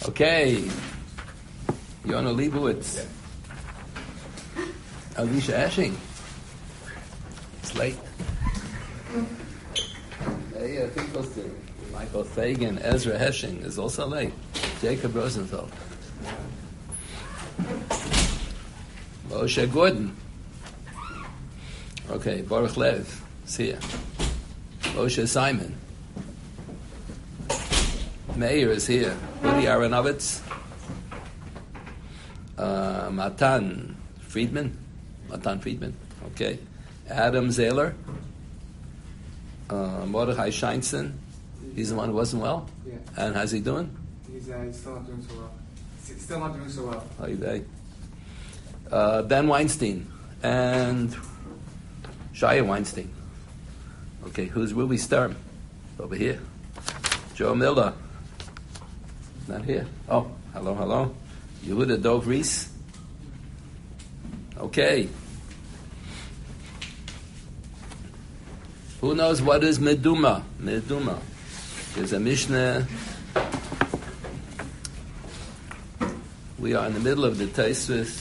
Okay, Yona Leibowitz, Alicia Esching. It's late. Hey, Finkelstein, Michael Fagan, Ezra Hesching is also late. Jacob Rosenthal, Moshe Gordon. Okay, Baruch Lev, see ya. Moshe Simon. Meir is here. Woody Aronovitz. Matan Friedman. Okay. Adam Zahler. Mordechai Scheinson. He's the one who wasn't well? Yeah. And how's he doing? He's still not doing so well. Still not doing so well. How you doing? Ben Weinstein. And Shia Weinstein. Okay, who's Ruby Sturm? Over here. Joe Miller. Not here. Oh, hello. Yehuda Dov Reese. Okay. Who knows what is Meduma? Meduma. There's a Mishnah. We are in the middle of the Tosfos.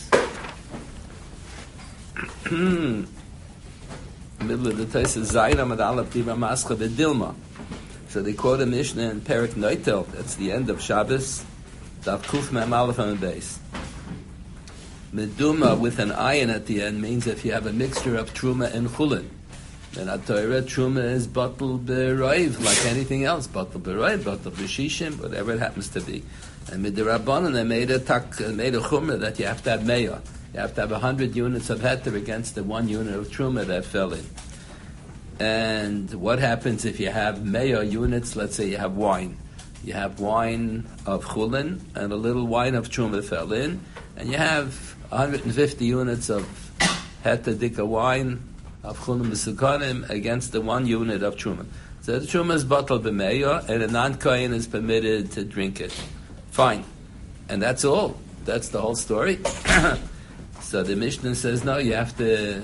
Middle of the Tosfos. Zayin Amad Aleph Diva Mascha V'Dilma. So they quote a Mishnah in Perek Noitel. That's the end of Shabbos. Daf Kuf Mem Aleph on the base. Meduma with an ayin at the end means if you have a mixture of truma and chulin. Then at Torah, truma is batel b'roiv, like anything else. Batel b'roiv, batel b'shishim, whatever it happens to be. And midirabbanan, they made a chumrah that you have to have meya. You have to have 100 units of heter against the 1 unit of truma that fell in. And what happens if you have meya units? Let's say you have wine. You have wine of chulin and a little wine of truma fell in, and you have 150 units of heter dika wine of chulin b'sukanim against the 1 unit of truma. So the truma is batal b'meya, and a non-kohen is permitted to drink it. Fine. And that's all. That's the whole story. So the Mishnah says, no, you have to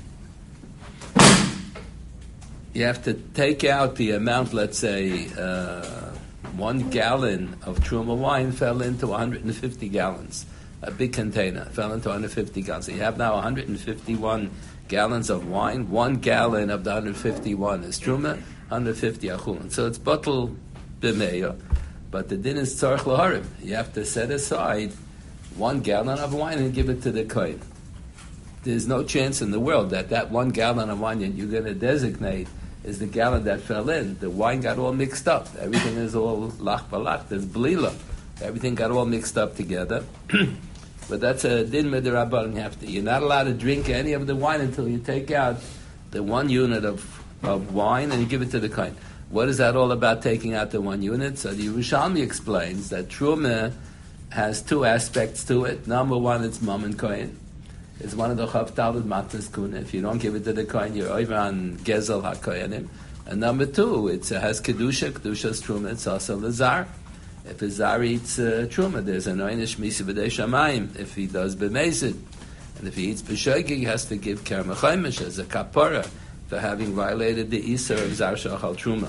take out the amount, let's say, 1 gallon of truma wine fell into 150 gallons. A big container fell into 150 gallons. So you have now 151 gallons of wine. 1 gallon of the 151 is truma, 150 achulin. So it's batal b'meya. But the din is tzarich l'harim. You have to set aside 1 gallon of wine and give it to the kohen. There's no chance in the world that 1 gallon of wine that you're going to designate is the gallon that fell in. The wine got all mixed up. Everything is all lach balach. There's blila. Everything got all mixed up together. But that's a din midirabbanan. You're not allowed to drink any of the wine until you take out the 1 unit of wine and you give it to the kohen. What is that all about, taking out the 1 unit? So the Yerushalmi explains that truma has 2 aspects to it. Number 1, it's mom and kohen. It's one of the chav talmud matnas kuna. If you don't give it to the kohen, you're over on gezel hakohenim. And number 2, it has kedusha's truma. It's also lazar. If a zar eats truma, there's an oinish misi b'dei shamayim. If he does b'mezid, and if he eats b'shoigig, he has to give kerem chaimish as a kapara for having violated the isur of zar shachal truma.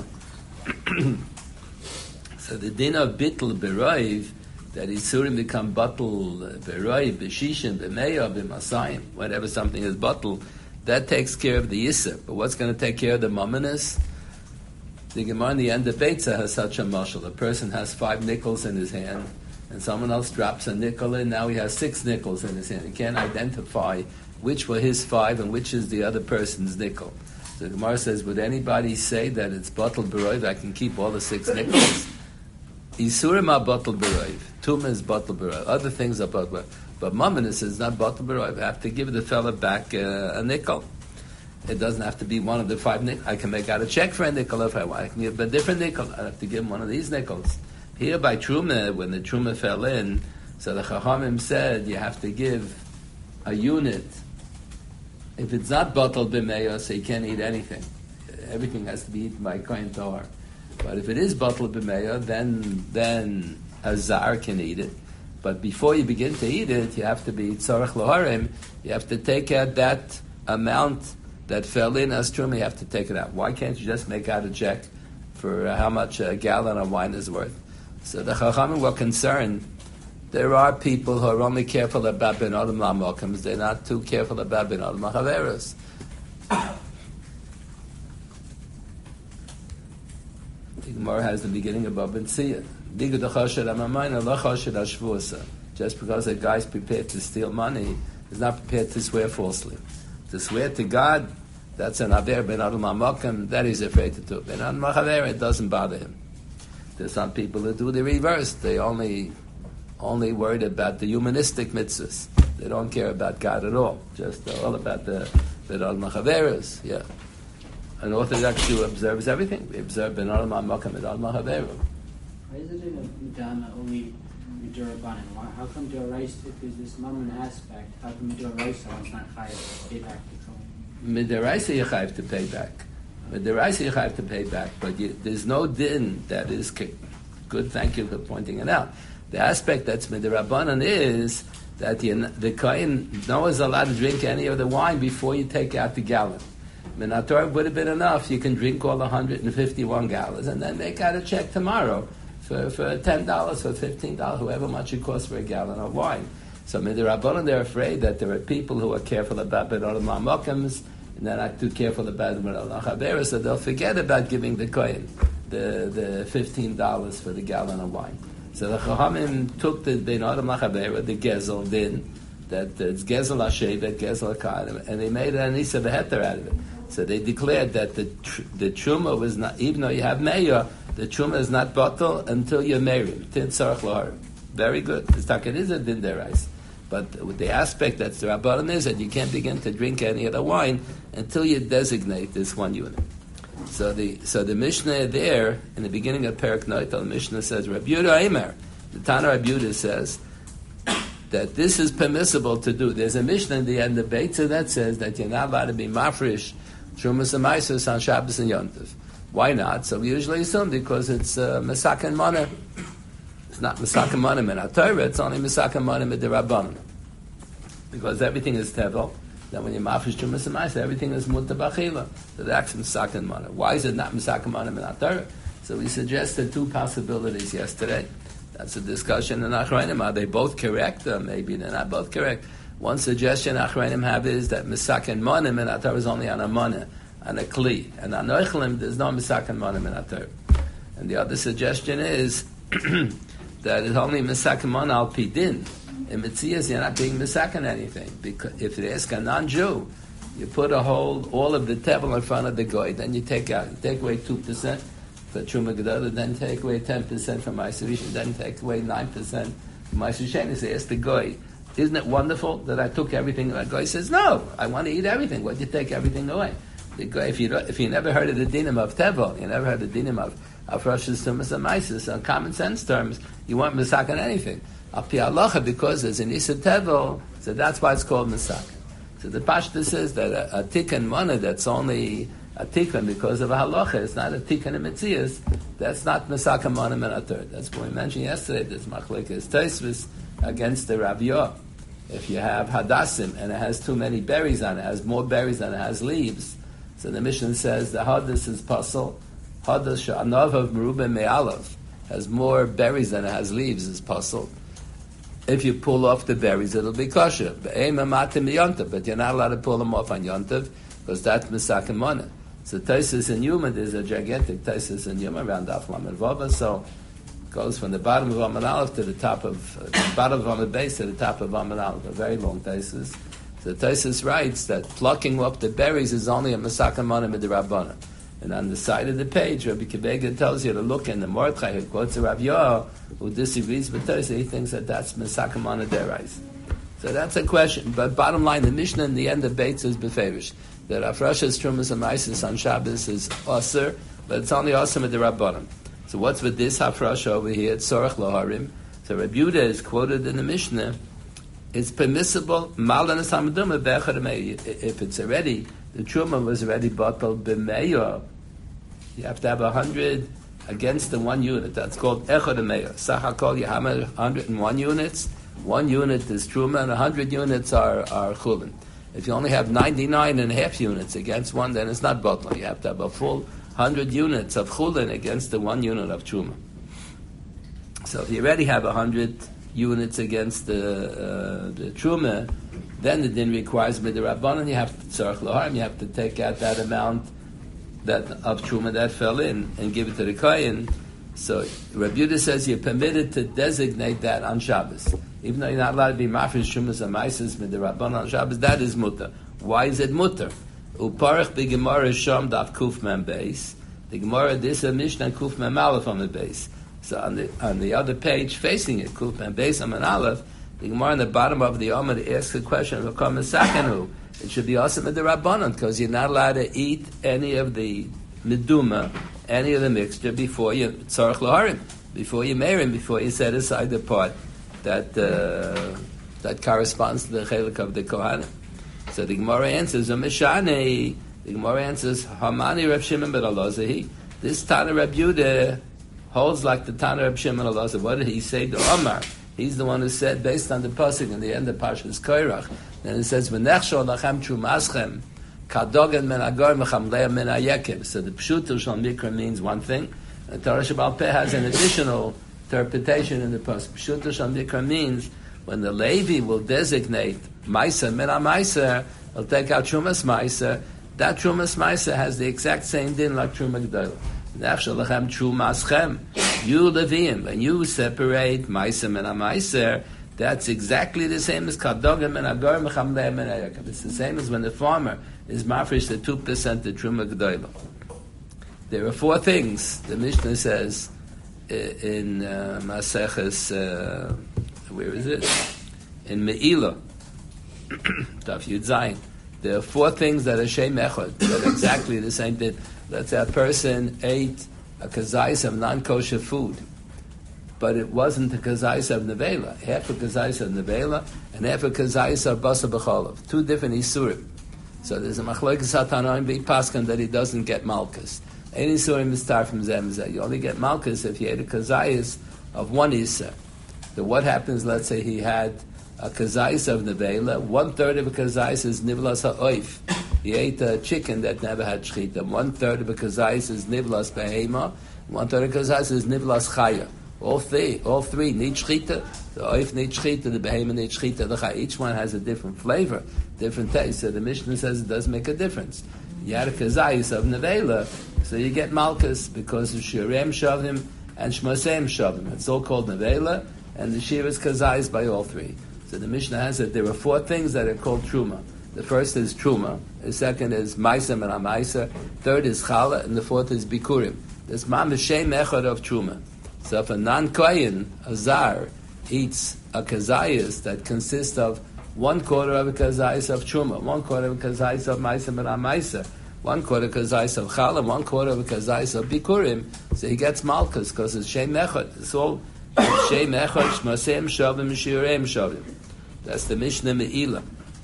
So the din of bittul b'roiv, that isurim become batul b'roiv, b'shishim, b'meya, b'masayim, whatever something is batul, that takes care of the isur. But what's going to take care of the mumminess? The Gemara in the end of Beitza has such a mashal. A person has 5 nickels in his hand, and someone else drops a nickel in. Now he has 6 nickels in his hand. He can't identify which were his 5 and which is the other person's nickel. So the Gemara says, would anybody say that it's batal b'roiv? I can keep all the 6 nickels. Isurim are batal b'roiv. Tumah is batal b'roiv. Other things are batal b'roiv. But mumminess is not batal b'roiv. I have to give the fella back a nickel. It doesn't have to be one of the 5 nickels. I can make out a check for a nickel if I want. I can give a different nickel. I have to give him one of these nickels. Here by truma, when the truma fell in, so the Chachamim said you have to give a unit. If it's not batal b'meya, so you can't eat anything. Everything has to be eaten by kohen tahor. But if it is batal b'meya, then a zar can eat it. But before you begin to eat it, you have to be tzarich l'harim. You have to take out that amount that fell in as truma. You have to take it out. Why can't you just make out a check for how much a gallon of wine is worth? So the Chachamim were concerned. There are people who are only careful about Ben Adam Lamokim. They're not too careful about Ben Adam Lachaveros. The Gemara has the beginning of Bab and Siyah. Just because a guy is prepared to steal money, is not prepared to swear falsely. To swear to God, that's an aver ben adam ha'makom, that he's afraid to do. Ben adam ha'chaver, it doesn't bother him. There's some people who do the reverse. They only worried about the humanistic mitzvahs. They don't care about God at all. Just all about the ben adam ha'chaveros. Yeah. An Orthodox Jew observes everything. We observe ben adam ha'makom, ben adam ha'chaver. Why is it in a Dana only Midurabanan? How come Doraisa, if there's this Mammon aspect, how come Doraisa it's not chayav to pay back the coin? Midaraisa you chayav to pay back. Midaraisa you chayav to pay back, but there's no din that is good. Thank you for pointing it out. The aspect that's Midurabanan is that the kohen is allowed to drink any of the wine before you take out the gallon. Minator would have been enough. You can drink all 151 gallons, and then they got a check tomorrow for $10, for $15, however much it costs for a gallon of wine. So Midirabbanan, they're afraid that there are people who are careful about Ben Adam HaMokams, and they're not too careful about Ben Adam HaChavera, so they'll forget about giving the kohen the $15 for the gallon of wine. So the Chachamim took the Ben Adam HaChavera, the Gezel din, that it's Gezel HaShevet, Gezel HaKahanim, and they made an Isa Beheter out of it. So they declared that the Truma was not, even though you have Meir, the Truma is not bottled until you're married. Tin Tzarech L'Harim. Very good. It is a din derais. But with the aspect that's the Rabbanan is that you can't begin to drink any of the wine until you designate this one unit. So the Mishnah there, in the beginning of Perek Noita, the Mishnah says, Rabbi Yehuda Eimer, the Tana Rabbi Yehuda says, that this is permissible to do. There's a Mishnah in the end of Beitza that says that you're not allowed to be mafresh Trumas and Maisos on Shabbos and Yom Tov. Why not? So we usually assume because it's Masak and Mana. It's not Masak and Mana in Torah, it's only Masak and Mana in the Rabbanan. Because everything is Tevel. Then when you're mafresh Trumas and Maisos, everything is Muta Bachila. So that's Masak and Mana. Why is it not Masak and Mana in Torah? So we suggested two possibilities yesterday. That's a discussion in Achrayim. Are they both correct? Or maybe they're not both correct. One suggestion Achrayim have is that Misak and Monim in Atar is only on a Monah, on a Kli. And on Noichlim, there's no Misak and Monim in Atar. And the other suggestion is that it's only Misak and Monim al Pidin. In Mitzias, you're not being Misak on anything. Because if they ask a non-Jew, you put all of the table in front of the goy, then you take away 2%. For Truma Gedolah, then take away 10% from Ma'aser Rishon, then take away 9% from Ma'aser Sheni. So ask the goy, isn't it wonderful that I took everything? The goy says, no, I want to eat everything. Why'd you take everything away? The goy, if you never heard of the dinim of Tevel, you never heard the dinim of Rosh's Tumas and Ma'aser, on common sense terms, you weren't Misak on anything. Al Pi Halacha, because there's an Isa Tevel, so that's why it's called Misak. So the Pashta says that a Tikkun Mana that's only a tikkun because of a halacha, it's not a tikkun in Metzias, that's not Masaka Monim and Atur. That's what we mentioned yesterday, this Machlekes Tosfos against the Rav Yoh. If you have Hadassim and it has too many berries on it, has more berries than it has leaves, so the Mishnah says the Hadas is Pasal, Hadas Sha'anav of Merubah Me'alav, has more berries than it has leaves, is Pasal. If you pull off the berries, it'll be kosher. But you're not allowed to pull them off on Yontav, because that's Masaka Monim. So Taisus and Yuma, there's a gigantic Taisus and Yuma around Daf Lamed Vava, so it goes from the bottom of Amud Aleph to the top of, the bottom of Amud Beis to the top of Amud Aleph, a very long Taisus. So Taisus writes that plucking up the berries is only a Masaka Monim Midrabanan. And on the side of the page, Rabbi Kibega tells you to look in the Mordechai, who quotes the Rav Yoh, who disagrees with Taisus, he thinks that that's Masaka Monim Derais. So that's a question. But bottom line, the Mishnah in the end of Beitz is beferish. That Afrashas Trumas and Maisis on Shabbos is Aser, but it's only Aser with the Rabbanim. So what's with this Hafrasha over here? It's Sorach Loharim. So Rabbi Yehuda is quoted in the Mishnah. It's permissible. If it's already, the Truma was already bottled b'meya, you have to have 100 against the 1 unit. That's called Echad Meya. Sachakol, you have 101 units. 1 unit is Truma, and 100 units are Chulin. If you only have 99.5 units against one, then it's not bottle. You have to have a full 100 units of chulin against the 1 unit of truma. So if you already have 100 units against the truma, then the din requires midrabanan. You have to tzarich laharim. You have to take out that amount that of truma that fell in and give it to the kohen. So Rabbi Yehuda says you're permitted to designate that on Shabbos, even though you're not allowed to be mafresh trumas and ma'ases midrabanan on Shabbos. That is mutter. Why is it mutter? Uparach b'gemara sham daf kuf mem beis. The Gemara this a Mishnah kuf mem aleph on the base. So on the other page facing it, kuf mem beis on an aleph, the Gemara on the bottom of the Amud asks the question of a sakanu. It should be also midrabanan because you're not allowed to eat any of the meduma, any of the mixture before you tzarich laharim, before you merim, before you set aside the part that corresponds to the chelik of the kohanim. So the Gemara answers, the Gemara answers, Hamani Reb Shimon ben Elazar. This Tana Reb Yehuda holds like the Tana Reb Shimon ben Elazar. What did he say to Omar? He's the one who said, based on the pasuk in the end of Parshas Koirach, then it says, "V'nechshol lachem trumaschem kadogen men agor mechamleya men hayekim." So the pshuto shal mikra means one thing, and Torah Shebal Peh has an additional interpretation in the pasuk. Pshuto shal mikra means when the Levi will designate Meiser min ha-Meiser, he'll take out Trumas Meiser. That Trumas Meiser has the exact same din like Truma G'dayla. Nechshel lechem Trumaschem. You Leviim, when you separate Meiser min ha-Meiser, that's exactly the same as Kadogim min ha-Gor mechamlei min ha-Yaakov. It's the same as when the farmer is mafresh the 2% the Truma G'dayla. There are 4 things the Mishnah says in Maseches. Where is it? In Me'ilah, Daf Yud Zayin. There are 4 things that are Shem Echad, that are exactly the same thing. Let's say a person ate a kazais of non-kosher food, but it wasn't a kazais of nevela. Half a kazais of nevela and half a kazais of basa b'cholov. 2 different isurim. So there's a machlokes hatanoim b'paskan that he doesn't get malchus. Any isurim is start from zemzeh. You only get malchus if you ate a kazais of 1 isur. So what happens, let's say he had a kazais of nevela, 1/3 of a kazais is nivlas ha'oif. He ate a chicken that never had shchita. 1/3 of a kazais is nivlas behema, 1/3 of a kazais is nivlas chaya. All three need shchita. The oif needs shchita, the behema needs shchita, the chaya. Each one has a different flavor, different taste. So the Mishnah says it does make a difference. You had a kazais of nevela, so you get malchus because of shirem shavim and shmosem shavim. It's all called nevela. And the shir is kazais by all 3. So the Mishnah has that there are 4 things that are called truma. The first is truma. The second is ma'aser and ha-ma'aser. Third is challah, and the 4th is bikurim. There's mamish shem echad of truma. So if a non-kohen, a zar, eats a kazayas that consists of 1/4 of a kazayas of truma, 1/4 of a kazayas of ma'aser and ha-ma'aser, 1/4 kazayas of challah, 1/4 of a kazayas of bikurim, so he gets malchus because it's shem echad. It's all Shem Echad Shmasem Shavim Shirem Shavim. That's the Mishnah Me'ilah.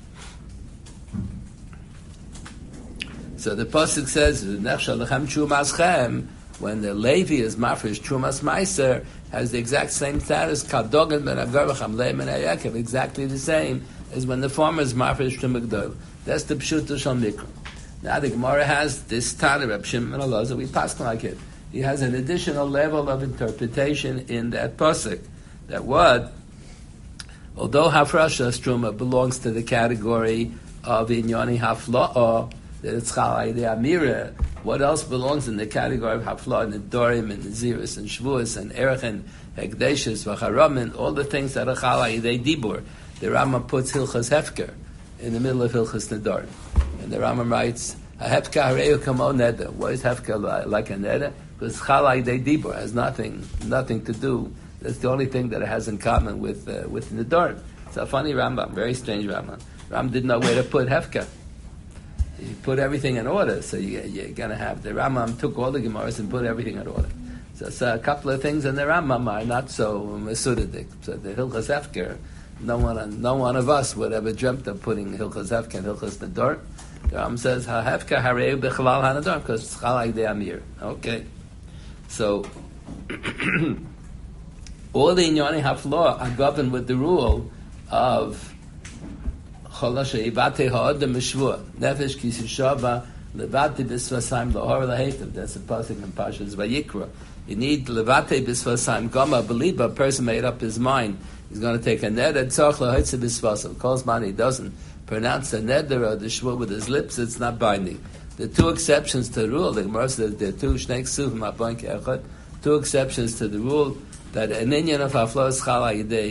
So the pasuk says, "Nechshel lechem Trumaschem." When the Levi is mafresh Trumas Meiser, has the exact same status. Kadogen ben Agar v'chamlei ben Hayaakov, exactly the same as when the farmer is mafresh Truma G'dayla. That's the pshuto shal mikra. Now the Gemara has this Tana Reb Shimon ben Elazar. We pass like it. He has an additional level of interpretation in that pasuk. That what, although hafrasha truma belongs to the category of inyoni hafla'ah, that it's chalai de amira, what else belongs in the category of hafla'ah and nedorim and naziris and shvuas and erech and hekdeshes v'charamin, all the things that are chalai de dibur. The Rambam puts hilchas hefker in the middle of hilchas nedorim, and the Rambam writes, "Hefka hareu kamo neder." What is hefka like a neder? Because chalai de dibur has nothing to do. That's the only thing that it has in common with nedarim. It's a funny Rambam, very strange Rambam. Rambam didn't know where to put hefka. He put everything in order, so you're gonna have the Rambam took all the Gemaras and put everything in order. So a couple of things in the Rambam are not so mesudadik. So the hilchas hefker, no one of us would ever dreamt of putting hilchas hefker and hilchas nedarim. The Rambam says hefker hareu bechalal hanadar because it's chalai de amir. Okay. So, all the inyoni hafloah are governed with the rule of cholasha ibate ha'adam mishvua nefesh kisishava Levate bisvasaim lahor lahetiv. That's a pasuk in Parshas Vayikra. You need levate bisvasaim gama beliba. A person made up his mind. He's going to take a neder tzach lahitze bisvasaim. Calls man, he doesn't pronounce the neder or the shvur with his lips. It's not binding. The two exceptions to the rule. The Gemara says there are two shnei ksuvim apoink echad. Two exceptions to the rule that an inyan of haflos chal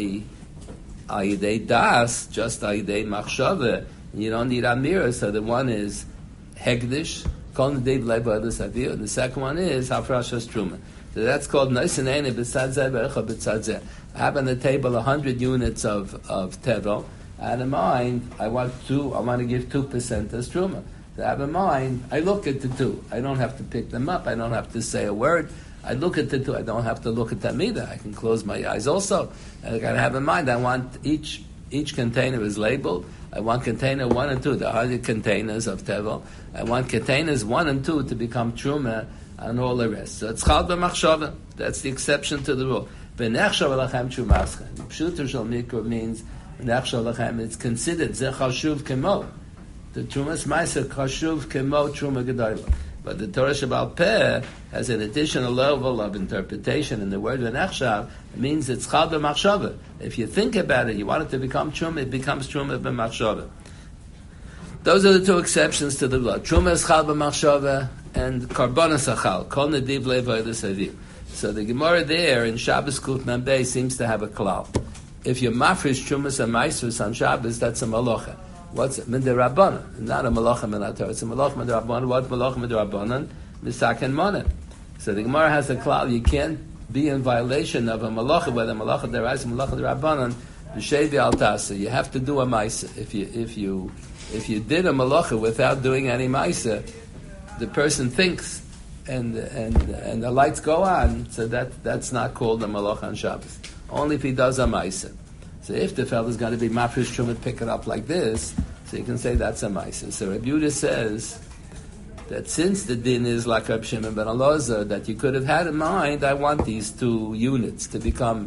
ayidei das, just ayidei machshava. You don't need amira. So the one is hegdish, kol nedei b'lei savir, and the second one is hafrashas truma. So that's called noisenene b'tzad zeh be'echa b'tzad zeh. I have on the table 100 units of tevel. I had in mind I want to give 2% as truma. So I have in mind I look at the two. I don't have to pick them up. I don't have to say a word. I look at the two. I don't have to look at them either. I can close my eyes also. I got to have in mind I want each container is labeled. I want container 1 and 2, the 100 containers of tevel. I want containers 1 and 2 to become truma and all the rest. So it's chal b'machshava. That's the exception to the rule. V'nechshav lachem trumaschem. Pshuto shel mikra means v'nechshav lachem. It's considered ze chashuv kemo. The trumas ma'aser chashuv kemo truma gedolah. But the Torah Shabbal Peh has an additional level of interpretation in the word v'nechshav. It means it's chal b'machshava. If you think about it, you want it to become truma, it becomes truma b'machshava. Those are the two exceptions to the blood. Truma is chal b'machshava, and karbonas achal. Kol nediv le'vodas avim. So the Gemara there in Shabbos Kuf Mem seems to have a klal. If you mafresh trumas and ma'asos on Shabbos, that's a malacha. What's it? Midirabanan. Not a malacha minator. It's a malacha midirabanan. What malacha midirabanan? Misak and monen. So the Gemara has a klal. You can't be in violation of a malacha, whether malacha derais malacha derabanan. B'shevi al tasa. You have to do a ma'isa. If you did a malacha without doing any ma'isa, the person thinks, and the lights go on. So that's not called a malacha on Shabbos. Only if he does a ma'isa. So if the fellow's going to be mafresh truma, pick it up like this, so you can say that's a ma'isa. So Rabbi Yehuda says that since the din is like Reb Shimon ben Elazar, that you could have had in mind, I want these 2 units to become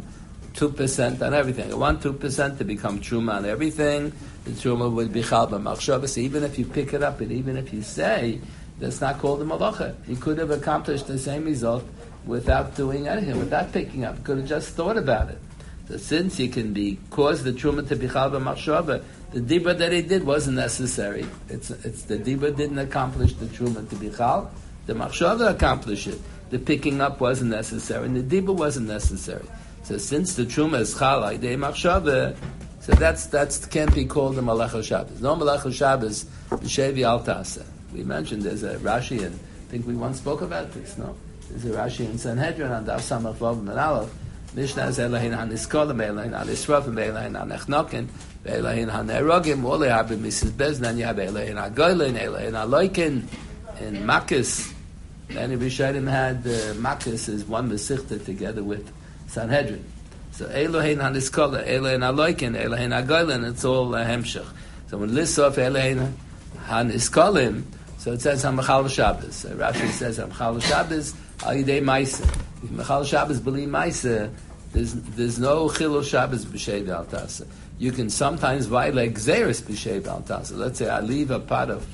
2% on everything. I want 2% to become truma on everything. The truma would be chal b'machshava. So even if you pick it up and even if you say, that's not called a malacha. You could have accomplished the same result without doing anything, without picking up. You could have just thought about it. So since you can cause the truma to be chal b'machshava, the dibra that he did wasn't necessary. It's the dibra didn't accomplish the truma to be chal. The machshava accomplished it. The picking up wasn't necessary, and the dibra wasn't necessary. So since the truma is chal aydei machshava, so that's can't be called a malacha Shabbos. No malacha Shabbos b'shevi al tasa. We mentioned there's a Rashi, and I think we once spoke about this. No, there's a Rashi in Sanhedrin on Daf Samach Vav and Aleph. Mishnah is Elohin HaNiskolim, Elohin HaNisrofim, Elohin HaNechnokin, Elohin HaNerogim, all they have in Mrs. Beznan, you have Elohin HaGoylin, Elohin HaLoikin, and Makis. Many Rishonim had Makis as one Mesichta together with Sanhedrin. So Elohin HaNiskolim, Elohin HaLoikin, Elohin HaGoylin, it's all Hemshech. So when it lists off Elohin HaNiskolim, so it says HaMachal Shabbos. Rashi says HaMachal Shabbos, Al Yidei Maisa. If Machal Shabbos b'li Maisa, there's no Chilul Shabbos b'shei al tasa. You can sometimes violate Gzeris b'shei al tasa. Let's say I leave a pot of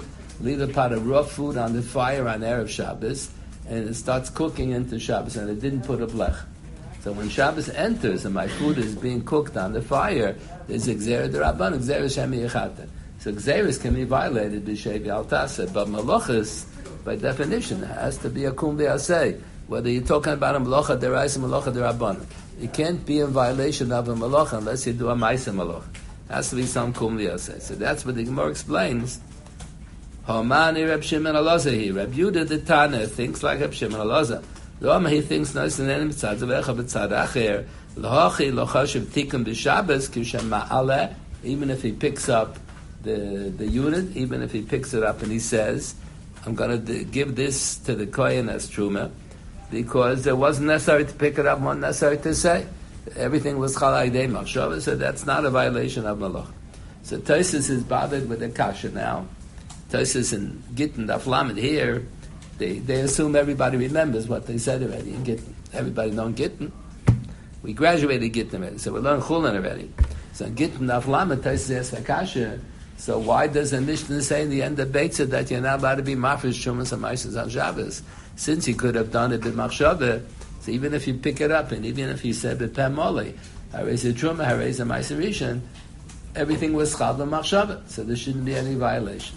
raw food on the fire on Erev Shabbos, and it starts cooking into Shabbos, and it didn't put a blech. So when Shabbos enters and my food is being cooked on the fire, there's a Gzera d'Rabban, Gzera Shemi Yechata. So Gzeris can be violated b'shei al tasa, but Malachas, by definition, has to be a kum v'aseh. Whether you're talking about a malacha derais, a malacha derabbanan, you can't be in violation of a malacha unless you do a ma'aseh malacha. Has to be some kum v'aseh. So that's what the Gemara explains. Hamani Reb Shimon Elazar here. Reb Yehuda the Tana thinks like Reb Shimon Elazar. Lama he thinks nice and then b'tzad zevecha b'tzad acher. L'hachi l'chashiv tikkun b'Shabbos kishem ma'aleh. Even if he picks up the unit, even if he picks it up and he says, I'm going to give this to the kohen as truma, because it wasn't necessary to pick it up, wasn't necessary to say. Everything was chal aydei machshava, so that's not a violation of malach. So Tosfos is bothered with the kasha now. Tosfos and Gittin, Daf Lamed here, they assume everybody remembers what they said already in Gittin. Everybody known Gittin. We graduated Gittin already, so we learned Chulin already. So in Gittin, Daf Lamed, Tosfos asks the kasha, So why does the Mishnah say in the end of Beitzah that you're not allowed to be mafresh Trumas HaMaisos on Shabbos? Since you could have done it b'machshava, so even if you pick it up and even if you said b'pem moli, harei truma, harei ma'aser rishon, everything was chal b'machshava, so there shouldn't be any violation.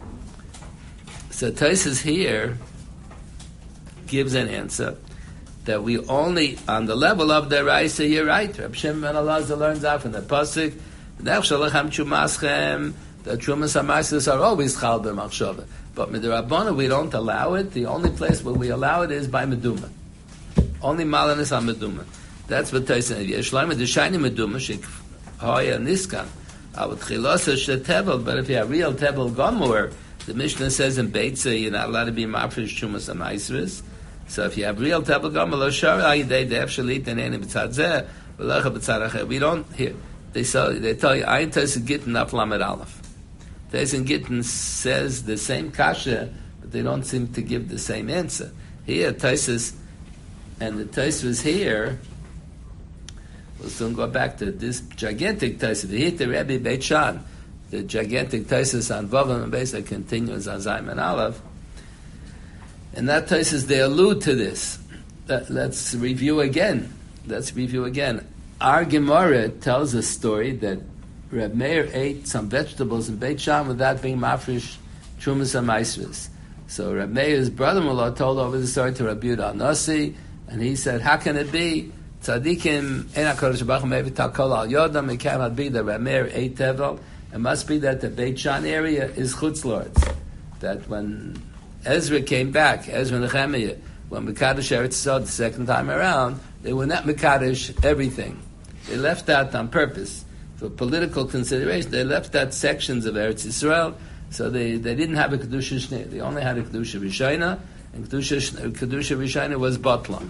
So Tosfos here gives an answer that we only, on the level of the Raisa, you're right. Reb Shimon ben Elazar learns out from the pasuk, "Nech shalachem chumaschem." The Trumas HaMaisos are always chal b'machshava, but midrabanan we don't allow it. The only place where we allow it is by meduma. Only malanis on meduma. That's what Tosfos says. Yeshleim d'shayni meduma shekhoya niskan. Avot chilosa shetevel. But if you have real tevel gomor, the Mishnah says in Beitzah you're not allowed to be mafresh Trumas HaMaisos. So if you have real tevel gomor, lo shari they def shalit and any b'tzad zeh v'lecha b'tzad acher. We don't hear. They tell you Ayin Tosfos Gittin Daf Lamed Aleph. Tosfos Gittin says the same kasha, but they don't seem to give the same answer. Here, Tosfos, and the Tosfos here, we'll soon go back to this gigantic Tosfos. The Hitter Rebbe Beit Shan, the gigantic Tosfos on Vavam and Beis that continues on Zayin and Aleph. And that Tosfos, they allude to this. Let's review again. Our Gemara tells a story that Reb Meir ate some vegetables in Beit Shan without being mafresh Trumas HaMaisos. So Reb Meir's brother-in-law told over the story to Rabbi Yehuda Nasi, and he said, how can it be? Tzadikim, ein HaKadosh Baruch Hu mevital kol al yodam, it cannot be that Reb Meir ate tevel. It must be that the Beit Shan area is chutz lords. That when Ezra came back, Ezra and Nehemiah, when Mekadosh Eretz Yisrael the second time around, they were not Mekadosh everything. They left out on purpose. For political consideration, they left out sections of Eretz Yisrael, so they didn't have a Kedusha Shnei. They only had a Kedusha Rishayna, and Kedusha Rishayna was Batla.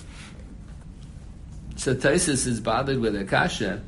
So Tosfos is bothered with Akasha.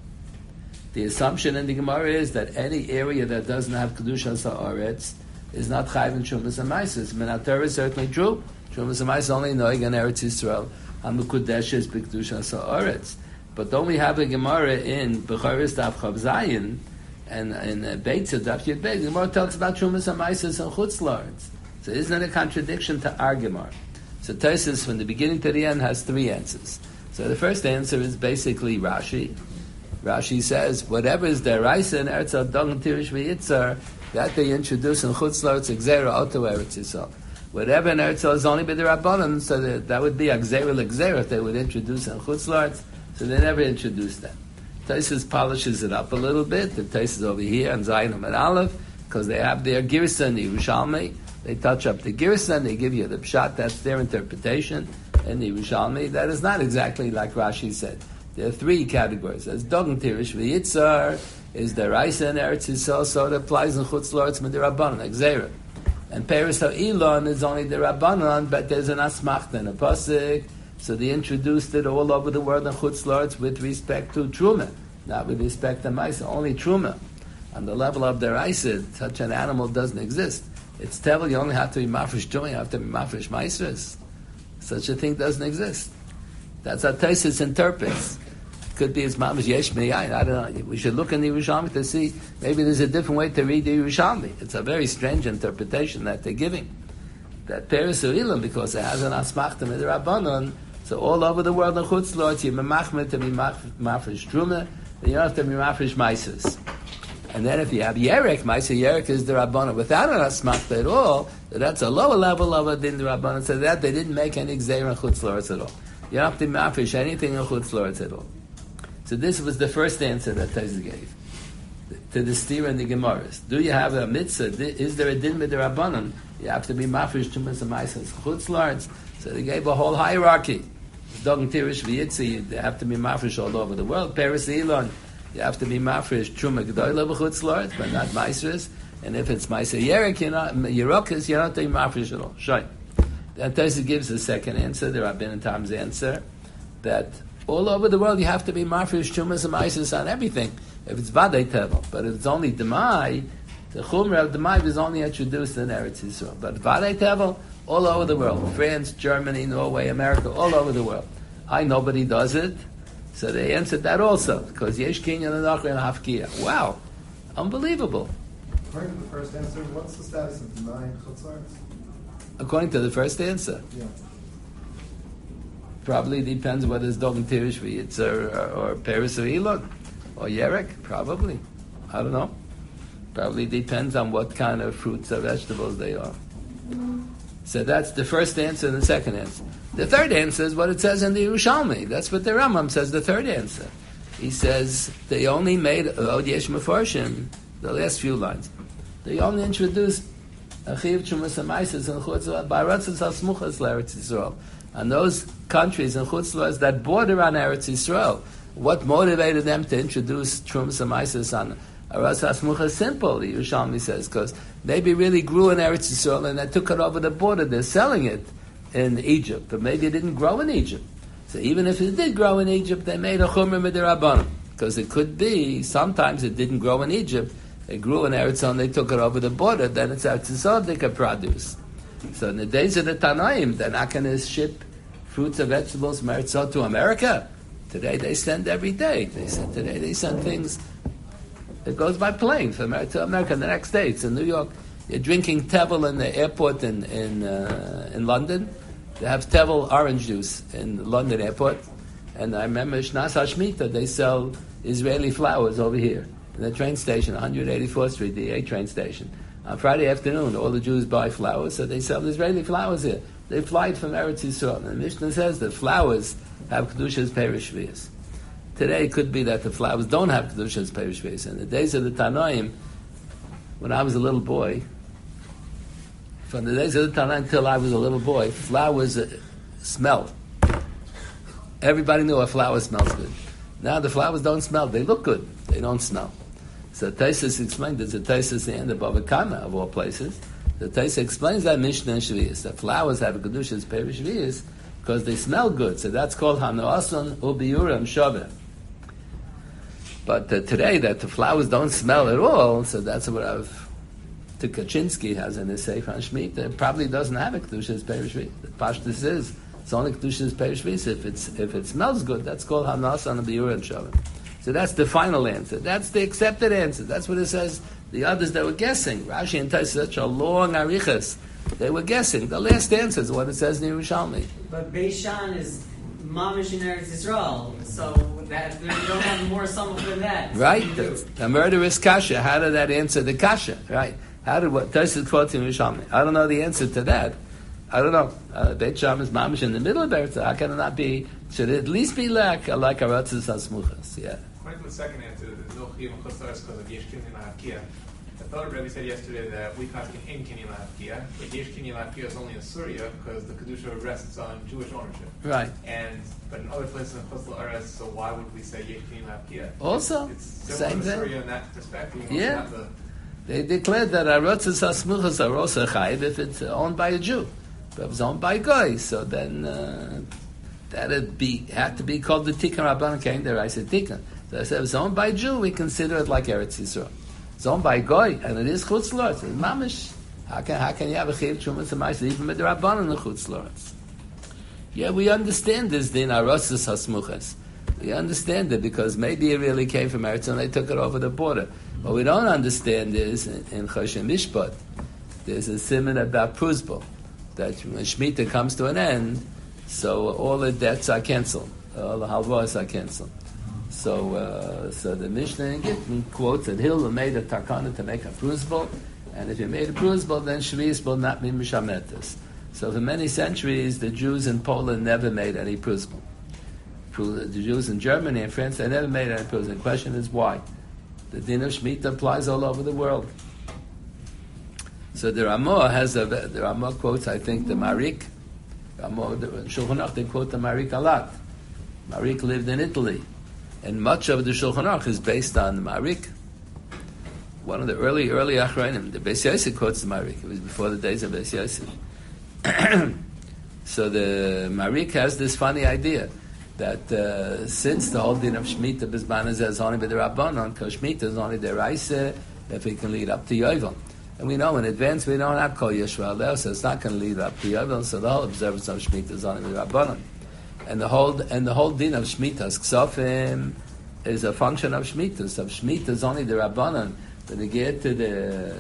The assumption in the Gemara is that any area that doesn't have Kedusha Sa'aretz is not Chayv in Trumas HaMaisos. Minatorah is certainly true. Trumas HaMaisos only noig in Eretz Yisrael. HaMekudesh is B'Kedusha Sa'aretz. But don't we have a Gemara in Bechoros Daf Chav Zayin and in Beitzah Daf Yud Beis? The Gemara talks about Trumas HaMaisos and Chutz La'aretz. So isn't it a contradiction to our Gemara? So Tosfos from the beginning to the end has three answers. So the first answer is basically Rashi. Rashi says whatever is deraisa in Eretz Adon Tirish V'Yitzar that they introduce in Chutz La'aretz Gzeira Oto Eretz Yisrael. Whatever in Eretz is only by the Rabbanon, so that would be a Gzeira L'Gzeira if they would introduce in Chutz La'aretz. So they never introduced that. Tosfos polishes it up a little bit. The Tosfos over here on Zayin and Aleph, because they have their Girsa and the Yerushalmi. They touch up the Girsa and they give you the Pshat. That's their interpretation. And the Yerushalmi, that is not exactly like Rashi said. There are three categories. As Dogen Tirish V'Yitzar is the Raisa and Eretz Yisrael, so it applies in Chutz La'aretz with the Rabbanon, like Zera. And Peres HaElon is only the Rabbanon, but there's an Asmachta and a Pasuk. So they introduced it all over the world in Chutz La'aretz with respect to Truma, not with respect to Maisa, only Truma. On the level of their Raisa, such an animal doesn't exist. It's Tevel, you only have to be Mafresh Truma, you have to be Mafresh Maisras. Such a thing doesn't exist. That's how Tosfos interprets. Could be as Mamash Yesh Me'ayin, I don't know. We should look in the Yerushalmi to see, maybe there's a different way to read the Yerushalmi. It's a very strange interpretation that they're giving. That Peres HaElon, because it has an Asmachta with the Rabbanon, so all over the world in Chutz La'aretz, you're Machmet to be Mafresh Truma, then you don't have to be Mafresh Maisas. And then if you have Yerek, Maisa Yerek is the Rabbanon without an Asmachta at all, so that's a lower level of it than the Rabbanon. So that they didn't make any Gzeir in Chutz La'aretz at all. You don't have to Mafresh anything in Chutz La'aretz at all. So this was the first answer that Tosfos gave to the Stira and the Gemaras. Do you have a mitzvah? Is there a din with the Rabbanon? You have to be Mafresh Trumas HaMaisos Chutz La'aretz. So they gave a whole hierarchy. Dogen Tirish V'Yitzar, you have to be Mafresh all over the world. Peres HaElon, you have to be Mafresh Truma G'doyla B'Chutz La'aretz, but not Maisras. And if it's Maisa Yerek, Yerokas, you're not doing Mafresh at all. Shoy. Then Tosfos gives the second answer, the Rabbeinu Tam's answer, that all over the world you have to be Mafresh Trumas HaMaisos on everything. If it's Vadei Tevel, but if it's only Demai, the Chumrah of Demai is only introduced in Eretz Yisrael. But Vadei Tevel, all over the world. France, Germany, Norway, America, all over the world. Nobody does it. So they answered that also, because Yesh Kinyan and Achri and Hafkiya. Wow. Unbelievable. According to the first answer, what's the status of denying chutzlaretz? According to the first answer. Yeah. Probably depends whether it's dog and tirish v'yitzer or peris or elon or yerek. Probably, I don't know. Probably depends on what kind of fruits or vegetables they are. So that's the first answer and the second answer. The third answer is what it says in the Yerushalmi. That's what the Rambam says. The third answer, he says they only made Od Yesh Mefarshim, the last few lines. They only introduced Achiv Chumas Amaisis and Chutzlah Baratzas Hasmuchas L'Eretz Yisrael. And those countries and chutzlars that border on Eretz Yisrael, what motivated them to introduce Trumas Amaisis on Eretz Hasmucha? Simple, the Yerushalmi says, because maybe really grew in Eretz Yisrael and they took it over the border. They're selling it in Egypt, but maybe it didn't grow in Egypt. So even if it did grow in Egypt, they made a chumrah midirabbanan, because it could be sometimes it didn't grow in Egypt. It grew in Eretz Yisrael and they took it over the border. Then it's Eretz Yisrael they could produce. So in the days of the Tanaim, they're not going to ship fruits or vegetables from Eretz Yisrael to America. Today they send every day. Today they send things. It goes by plane from America to America. The next day it's in New York. You're drinking Tevel in the airport in London. They have Tevel orange juice in the London airport. And I remember Shnas HaShmita, they sell Israeli flowers over here in the train station, 184th Street, the A train station. On Friday afternoon, all the Jews buy flowers, so they sell Israeli flowers here. They fly it from Eretz Yisrael. And the Mishnah says that flowers have Kedushas Perish Shvius. Today it could be that the flowers don't have Kedushas Perish Shvius. In the days of the Tanoim, when I was a little boy, from the days of the Tanoim until I was a little boy, flowers smelled. Everybody knew a flower smells good. Now the flowers don't smell. They look good. They don't smell. So Taisus explained, there's a Taisus the end of Bava Kama, of all places. The Taisus explains that Mishnah and Shvius, that flowers have a Kedushas Perish Shvius because they smell good. So that's called Hanoason Ubiuram Shabbat. But today, that the flowers don't smell at all, so that's what Tukachinsky has in his Sefer on Shemitah. It probably doesn't have a Kedushas Perish Shvius. The Pashtus is, it's only Kedushas Perish Shvius. If it smells good, that's called Hanoason Ubiuram Shabbat. So that's the final answer. That's the accepted answer. That's what it says. The others, they were guessing. Rashi and Tais, such a long arichas. They were guessing. The last answer is what it says in Yerushalmi. But Beishan is mamish in Eretz Yisrael, so that you don't have more sum than that. Right? The murderous kasha. How did that answer the kasha? Right? How did what Tais quotes in Yerushalmi? I don't know the answer to that. I don't know. Beit Sham is mamish in the middle of Eretz. How can it not be? Should it at least be like Aratzis Hasmuchas? Yeah. According to the second answer, there's no chiyuv and chutzlaretz because of yesh kinyan lahafkia. I thought Rebbe said yesterday that we can't get in kinyan lahafkia, but yesh kinyan lahafkia is only in Syria because the kedusha rests on Jewish ownership. Right. But in other places in chutzlaretz, so why would we say yesh kinyan lahafkia? Also, it's same similar to thing. Syria in that perspective. Yeah. They declared that Aratzis Hasmuchas are also chayiv if it's owned by a Jew. But if it's owned by a guy, so then that'd had to be called the Tikkun Rabbanan came there. I said Tikkun. So I said if it's owned by a Jew, we consider it like Eretz Yisrael. It's owned by a guy, and it is Chutz La'aretz. It's mamish. How can you have a Chiv Trumas Amaisis even with the Rabbanan the Chutz La'aretz? Yeah, we understand this din Aratzis Hasmuchas. We understand it because maybe it really came from Eretz and they took it over the border. What we don't understand is in Choshen Mishpat, there's a siman about Pruzbal, that when Shemitah comes to an end, so all the debts are canceled, all the halvos are canceled. So the Mishnah in Gittin quotes that Hillel made a takana to make a Pruzbal, and if you made a Pruzbal, then Shvius will not be Mishametas. So for many centuries, the Jews in Poland never made any Pruzbal. The Jews in Germany and France, they never made any Pruzbal. The question is why? The din of Shemitah applies all over the world. So the Ramah quotes, I think, the Marik. Shulchan Aruch, they quote the Marik a lot. Marik lived in Italy, and much of the Shulchan Aruch is based on the Marik. One of the early Achronim, the Beis Yosef quotes the Marik. It was before the days of Beis Yosef. So the Marik has this funny idea that since the whole din of Shemitah Bizman is only by the Rabbanon, because Shemitah is only the Raisa, if it can lead up to Yovel. And we know in advance we don't have Kol Yeshua there, so it's not going to lead up to Yovel, so the whole observance of Shemitah is only the Rabbanon. And the whole din of Shemitah's Ksofim is a function of Shemitah. So Shemitah is only the Rabbanon. When they get to the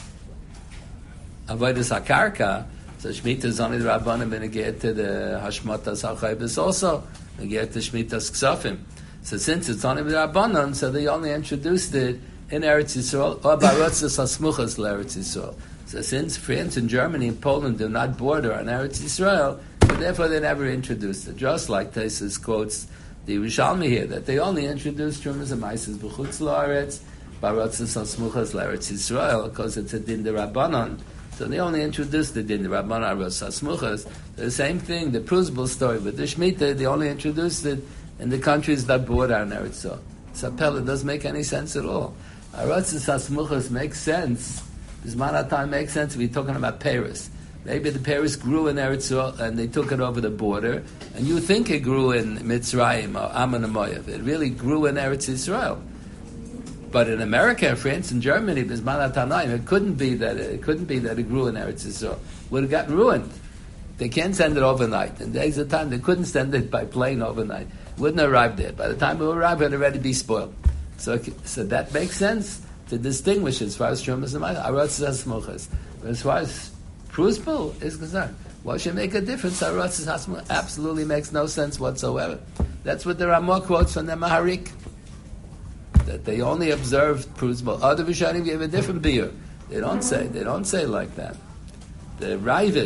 Avodas HaKarka, so Shemitah is only the Rabbanim. When they get to the Hashmatas HaChaybis also, they get to Shmitas Ksafim. So since it's only the Rabbanim, so they only introduced it in Eretz Yisrael, or Barotzes HaSmuchas l'Eretz Yisrael. So since France and Germany and Poland do not border on Eretz Yisrael, so therefore they never introduced it. Just like Taisus quotes the Yerushalmi here, that they only introduced Trumas and Maises b'chutz la'aretz, Barotzes HaSmuchas l'Eretz Yisrael, because it's a din d'Rabbanan. So they only introduced the din d'Rabbanan, Barotzes HaSmuchas. The same thing, the Prusbul story with the Shemitah, they only introduced it in the countries that border on Eretz Yisrael. Sapel, it doesn't make any sense at all. Barotzes HaSmuchas makes sense. Bisman HaTayim makes sense if you're talking about Paris. Maybe the Paris grew in Eretz Yisrael and they took it over the border, and you think it grew in Mitzrayim or Ammon and Moav. It really grew in Eretz Yisrael. But in America, France, and Germany, Bisman HaTayim, it couldn't be that it grew in Eretz Yisrael. It would have gotten ruined. They can't send it overnight. In days of time, they couldn't send it by plane overnight. It wouldn't arrive there. By the time it would arrive, it would already be spoiled. So that makes sense to distinguish as far as Trumas and Arotzes HaSmuchas. But as far as Prusbul is concerned, what should make a difference? Arotzes HaSmuchas absolutely makes no sense whatsoever. That's what the Ramah quotes from the Maharik, that they only observed Prusbul. Other Rishonim gave a different beer. They don't say like that. The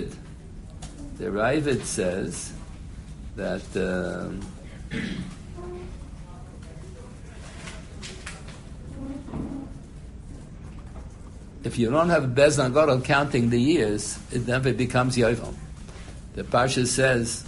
Ravid says that if you don't have a Bezan Gadol counting the years, it never becomes Yovel. The Parsha says,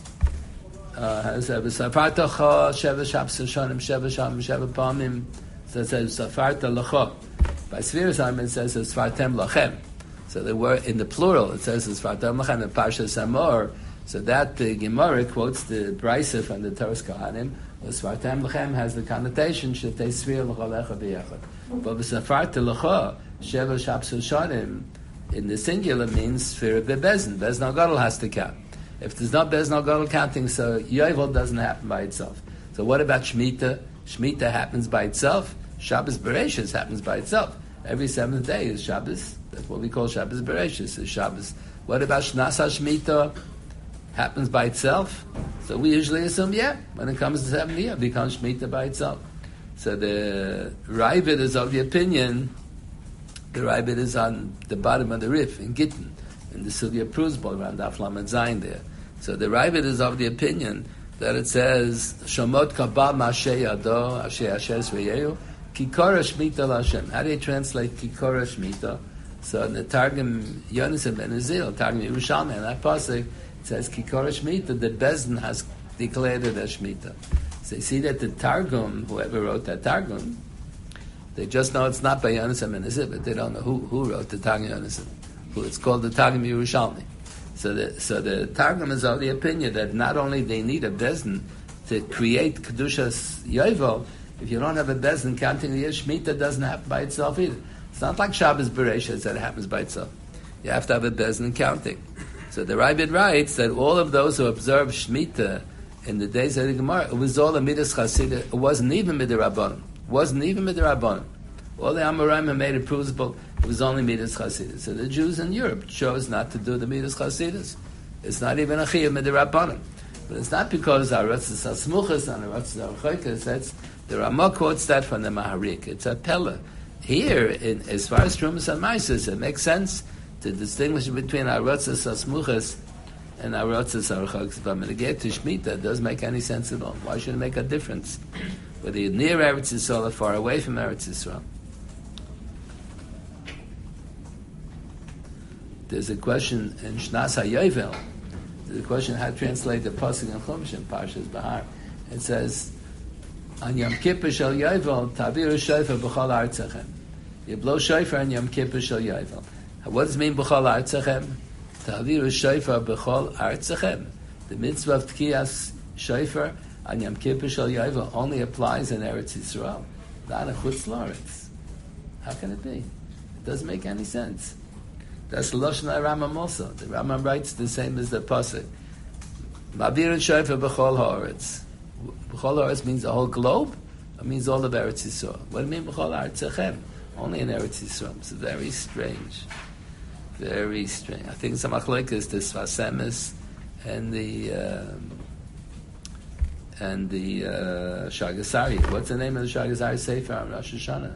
"Safarta sheva shanim sheva pamim." So it says Safarta lacha. By Sfiras it says Sfartem lachem. So the word in the plural it says Sfartem lachem. The Parsha Samor. So that the Gemara quotes the Brisa from the Toras Kohanim. Sfartem lachem has the connotation shetei svir l'chalecha b'yachad. But Safarta lacha. Sheva Shapsu Shanim in the singular means Sfira Bebezin. Beznal Gadol has to count. If there's not Beznal Gadol counting, so Yovel doesn't happen by itself. So what about Shemitah? Shemitah happens by itself. Shabbos Bereshis happens by itself. Every seventh day is Shabbos. That's what we call Shabbos Bereshis, is Shabbos. What about Shnasa Shemitah? Happens by itself. So we usually assume, when it comes to 7 years, it becomes Shemitah by itself. So the Ravid is of the opinion. The Rabbit is on the bottom of the Rif in Gittin, in the Sugya Prusbul, around Daf Lamed Zayin there. So the Rabbit is of the opinion that it says, Shomot Kabal Mashe Yado, Ashe Ashes Veyehu, Kikora Shmita Lashem. How do you translate Kikora Shmita? So in the Targum Yonasim Ben Azil, Targum Yerushalmi, and that pasuk, it says Kikora Shmita, the Bezdin has declared it as Shmita. So you see that the Targum, whoever wrote that Targum, they just know it's not by Yonasim and Azil, but they don't know who wrote the Targum Yonasim. It's called the Targum Yerushalmi. So the Targum is of the opinion that not only they need a Bezdin to create Kedushas Yovel, if you don't have a Bezdin counting the year, Shemitah doesn't happen by itself either. It's not like Shabbos Bereshis that it happens by itself. You have to have a Bezdin counting. So the Ravid writes that all of those who observe Shemitah in the days of the Gemara, it was all a Midas Chasidah. It wasn't even Midirabbanan. All the Amoraim have made it provable. It was only Midas Chasidus. So the Jews in Europe chose not to do the Midas Chasidus. It's not even a Chiyuv Midirabbanan. But it's not because Arotzes HaSmuchas and Arotzes HaRchokas. That's the Ramah quotes that from the Maharik. It's a Pella. Here, as far as Trumas and Maises, it makes sense to distinguish between Arotzes HaSmuchas and Arotzes HaRchokas. If I'm going to get to Shemitah, it doesn't make any sense at all. Why should it make a difference? Whether you're near Eretz Yisrael or far away from Eretz Yisrael. There's a question in Shnas HaYovel. There's a question how to translate the pasuk in Chumash in Parshas Bahar. It says, "On Yom Kippur Shel Yovel, Taviru Shofar B'chol Artzachem." You blow shofar on Yom Kippur Shel Yovel. What does it mean B'chol Artzachem? Taviru Shofar B'chol Artzachem. The mitzvah of Tkiyas Shofar on Yom Kippur Shel Yovel only applies in Eretz Yisrael, not in Chutz La'aretz. How can it be? It doesn't make any sense. That's the Lashon HaRambam also. The Rambam writes the same as the pasuk. Ma'avir shofar b'chol ha'aretz. B'chol ha'aretz means the whole globe. It means all of Eretz Yisrael. What do you mean b'chol ha'aretzachem? Only in Eretz Yisrael. It's very strange. Very strange. I think it's a machlokes, the Sfas Emes and the Shagasari. What's the name of the Shagasari Sefer on Rosh Hashanah?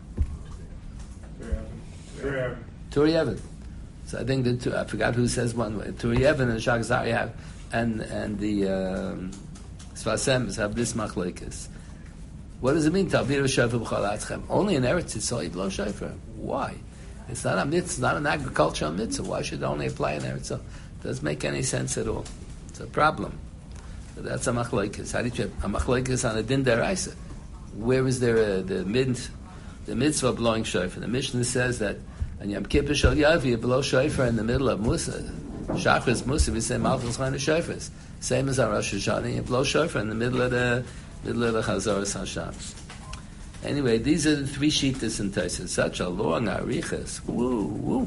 Turi Even. So I think I forgot who says one way. Turi Even and Shagasari have, and the Sfas Emes have this machlokes. What does it mean? Only in Eretz Yisrael you blow shofar. Why? It's not a mitzvah. It's not an agricultural mitzvah. Why should it only apply in Eretz Yisrael? It doesn't make any sense at all. It's a problem. So that's a machlokes. How did you have a machlokes on a din deraisa? Where is there the mitzvah of blowing shofar? The Mishnah says that on Yom Kippur Shal Yav you blow shofar in the middle of Musa. Shachris Musa, we say Malchus Chana shofars. Same as on Rosh Hashanah, you blow shofar in the middle of the Chazaras Hashem. Anyway, these are the three shittas in Tosfos. Such a long arichas. Woo.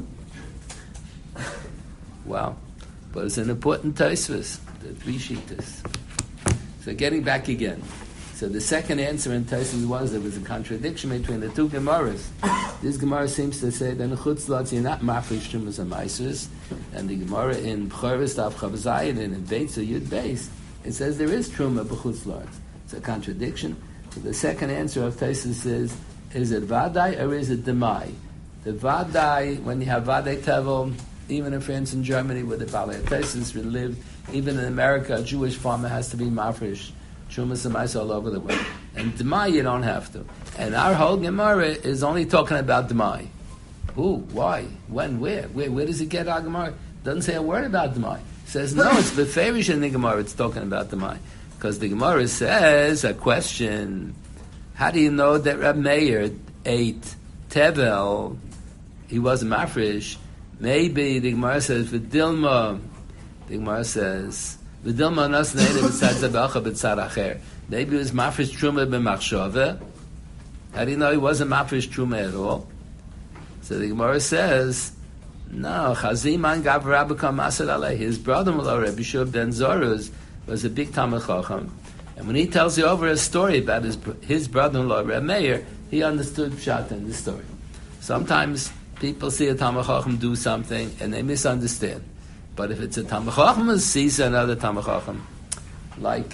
Wow. But it's an important Tosfos, the three shittas. So getting back again. So the second answer in Tosfos was there was a contradiction between the two Gemaras. This Gemara seems to say that in Chutzlot you're not mafresh Trumas and Maasros, and the Gemara in Bchoros Daf Chav Zayin and in Beitz or Yud Beis, it says there is Truma b'Chutzlot. It's a contradiction. So the second answer of Tosfos is it Vadai or is it Demai? The Vadai, when you have Vadai Tevel, even in France and Germany where the Balei Tosfos lived, even in America, a Jewish farmer has to be mafresh Trumas and Maasros all over the world. And Demai you don't have to. And our whole Gemara is only talking about Demai. Who? Why? When? Where? Where does it get our Gemara? It doesn't say a word about Demai. It says, no, it's Beferish in the Gemara, it's talking about Demai. Because the Gemara says, a question, how do you know that Reb Meir ate Tevel, he wasn't mafresh? Maybe the Gemara says, V'dilma, the Gemara says, V'dilma nas ne'eda b'tzad zabelcha b'tzad acher. Maybe it was mafresh truma b'machshava. How do you know he wasn't mafresh truma at all? So the Gemara says, no, Chaziman gav Rabbi Kamasad alei. His brother-in-law, Rabbi Shub ben Zoruz, was a big Talmid Chacham. And when he tells you over a story about his brother-in-law, Reb Meir, he understood Pshat in the story. Sometimes people see a Talmid Chacham do something and they misunderstand. But if it's a Talmid Chacham who sees another Talmid Chacham, like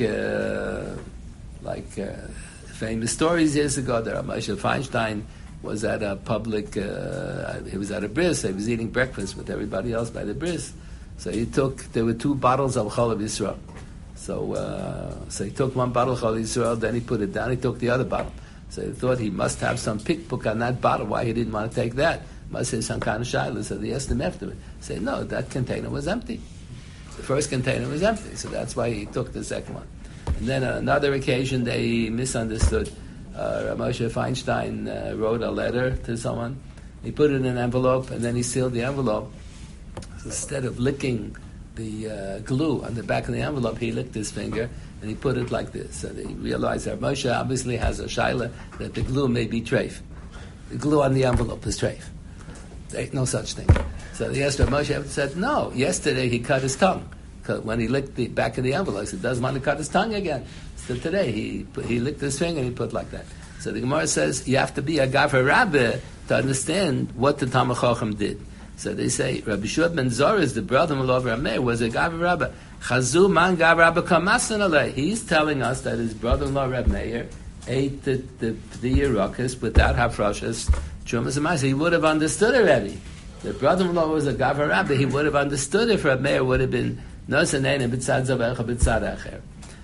famous stories years ago, that Moshe Feinstein was at a public, he was at a bris, he was eating breakfast with everybody else by the bris. So there were 2 bottles of Chalav Yisrael. So he took one bottle of Chalav Yisrael, then he put it down, he took the other bottle. So he thought he must have some pickbook on that bottle, why he didn't want to take that. Must have some kind of shayla, so they asked him after it. He said, no, that container was empty. The first container was empty, so that's why he took the second one. And then on another occasion, they misunderstood. Moshe Feinstein wrote a letter to someone. He put it in an envelope, and then he sealed the envelope. So instead of licking the glue on the back of the envelope, he licked his finger, and he put it like this. So they realized that Moshe obviously has a shaila that the glue may be treif. The glue on the envelope is treif. There ain't no such thing. So the Esther Moshe said, no, yesterday he cut his tongue. When he licked the back of the envelope, he said, doesn't want to cut his tongue again. So today he licked his finger and he put like that. So the Gemara says you have to be a Gavra Rabbi to understand what the Talmid Chacham did. So they say Rabbi Shua ben Zoruz, the brother-in-law of Reb Meir, was a Gavra Rabbi. Chazu man Gavra Rabbi kamasan alei. He's telling us that his brother-in-law Reb Meir ate the Yerukas without hafrashas Trumas and Maasros. He would have understood already. The brother-in-law was a Gavra Rabbi. He would have understood if Reb Meir would have been Nosanein b'tzad zavecha b'tzad acher.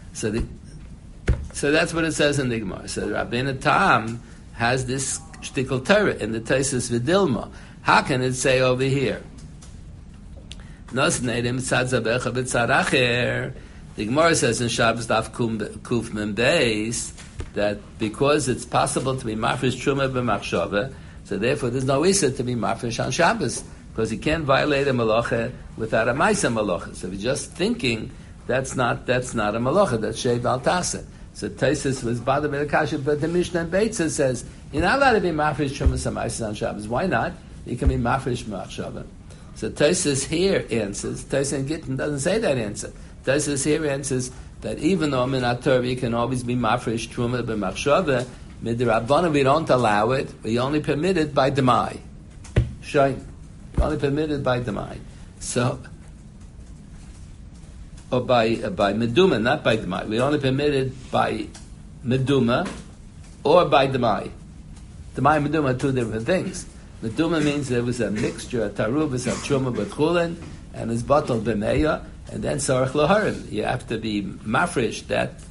So that's what it says in the Gemara. So Rabbeinu Tam has this shtickle Torah in the Tosfos V'dilma. How can it say over here? Nosanein b'tzad zavecha b'tzad acher. The Gemara says in Shabbos Daf Kuf Mem Beis that because it's possible to be mafresh truma b'machshava, so therefore there's no issa to be mafresh on Shabbos, because he can't violate a malacha without a ma'isa malacha. So if you're just thinking, that's not a malacha, that's shei bal tasa. So Tosfos was bothered by the kasha, but the Mishnah and Beitza says you're not allowed to be mafresh trumas and ma'isa on Shabbos. Why not? You can be mafresh ma'achshava. So Tosfos here answers. Tosfos in Gittin doesn't say that answer. Tosfos here answers that even though in Torah you can always be mafresh truma b'machshava, Midrabanan, we don't allow it. We only permit it by demai. Shayin. Only permitted by demai. So, or by meduma, not by demai. We only permitted by meduma or by demai. Demai and meduma are two different things. Meduma means there was a mixture, a tarubas of truma with chulin, and it's bottled b'meya, and then sarach loharim. You have to be mafresh that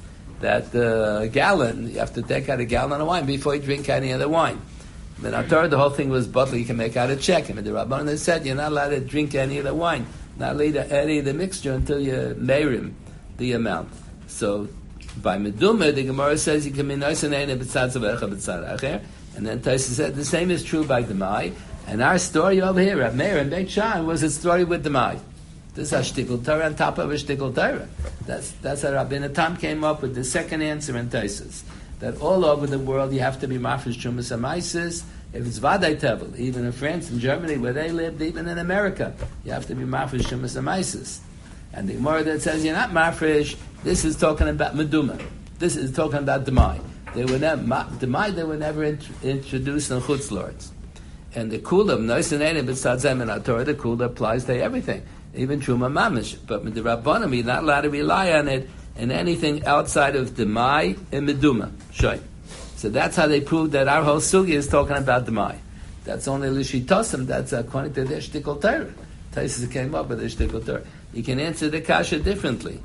gallon. You have to take out a gallon of wine before you drink any other wine. Then after the whole thing was bottled, you can make out a check. And the Rabbanan said you're not allowed to drink any of the wine, not allowed to any of the mixture until you meirim the amount. So by meduma, the Gemara says you can be nice and and then Taisa said the same is true by demai. And our story over here, Rav Meir and Beit Shan, was a story with demai. This is a shtickle Torah on top of a shtickle Torah. That's how Rabbeinu Tam came up with the second answer in Taisus. That all over the world you have to be mafresh trumas amaisis. If it's vaday tevel, even in France and Germany where they lived, even in America, you have to be mafresh trumas amaisis. And the Gemara that says you're not mafresh, this is talking about meduma. This is talking about demai. They were never introduced in chutz lords. And the kula of nois and enim b'tzadzem in our Torah, the kula applies to everything, even truma mamish. But with the Rabbanim, you're not allowed to rely on it and anything outside of demai and meduma. Shoy. So that's how they proved that our whole sugi is talking about demai. That's only l'shitosim. That's according to their shtickle Torah. Taisus came up with their shtickle Torah. You can answer the kasha differently.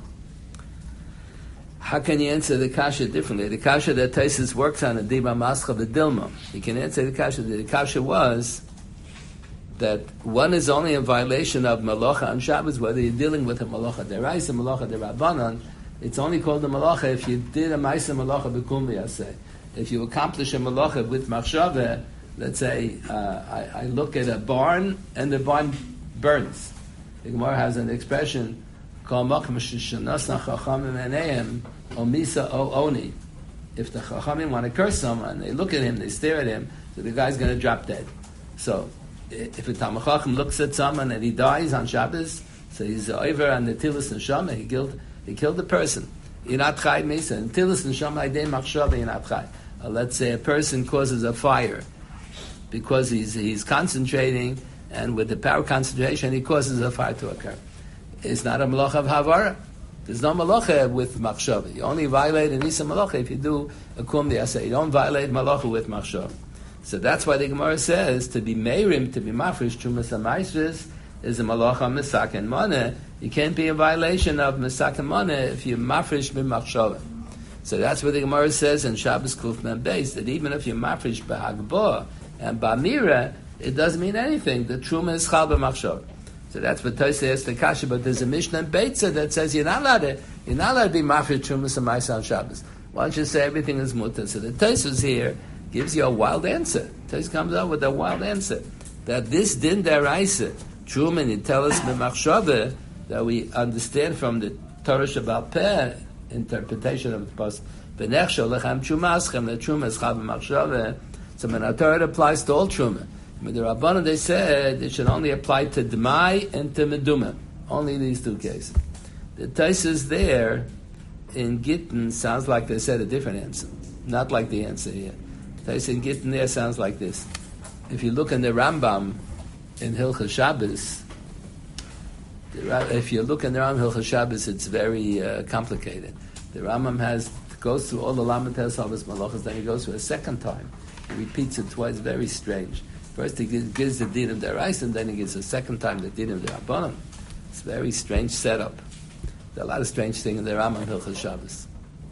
How can you answer the kasha differently? The kasha that Taisus works on, the diba mascha the dilma. You can answer the kasha. The kasha was that one is only a violation of malacha on Shabbos, whether you're dealing with a malacha deraisa, malacha derabanan. It's only called a malacha if you did a ma'isa malacha b'kum v'yaseh. If you accomplish a malacha with machshava, let's say I look at a barn and the barn burns. The Gemara has an expression called makom sheshanasna chachamim eneihem omisa o oni. If the chachamim want to curse someone, they look at him, they stare at him, so the guy's going to drop dead. So if a Talmid Chacham looks at someone and he dies on Shabbos, so he's over on the Tilas Neshama, he killed the person. You're not chai misa. And Tilas Neshama idei machshava, you're not chai. Let's say a person causes a fire because he's concentrating, and with the power concentration, he causes a fire to occur. It's not a malacha of havara. There's no malacha with machshava. You only violate an isa malacha if you do a kum d'aseh. You don't violate malacha with machshava. So that's why the Gemara says to be meirim, to be mafresh trumas amaisris is a malacha misak and mana. You can't be in violation of misak and mana if you mafresh b'machshava. So that's what the Gemara says in Shabbos Kuf Mem Beis, that even if you're mafresh b'hagbah and b'amira, it doesn't mean anything. The truma is chal b'machshava. So that's what Tosei asked the kasha. But there's a Mishnah in Beitza that says you're not allowed to be mafresh trumas and ma'isa on Shabbos. Why don't you say everything is mutter? So the Tosei here gives you a wild answer. Tosei comes up with a wild answer that this din deraisa truma and tellus b'machshava that we understand from the Torah Shabbal Peh interpretation of the post benechshel lechem trumaschem the truma is chal b'machshava. So when our Torah applies to all truma. With the Rabbanan, they said it should only apply to demai and to meduma. Only these two cases. The Taisus there in Gittin sounds like they said a different answer, not like the answer here. Taisus in Gittin there sounds like this. If you look in the Rambam in Hilchos Shabbos, if you look in the Rambam Hilchos Shabbos, it's very complicated. The Rambam goes through all the Lamed Havas Malachas, then he goes through a second time. He repeats it twice. Very strange. First he gives the din of the rice, and then he gives a second time the din of the Rabbanim. It's a very strange setup. There's a lot of strange things in the Rambam Hilchos Shabbos.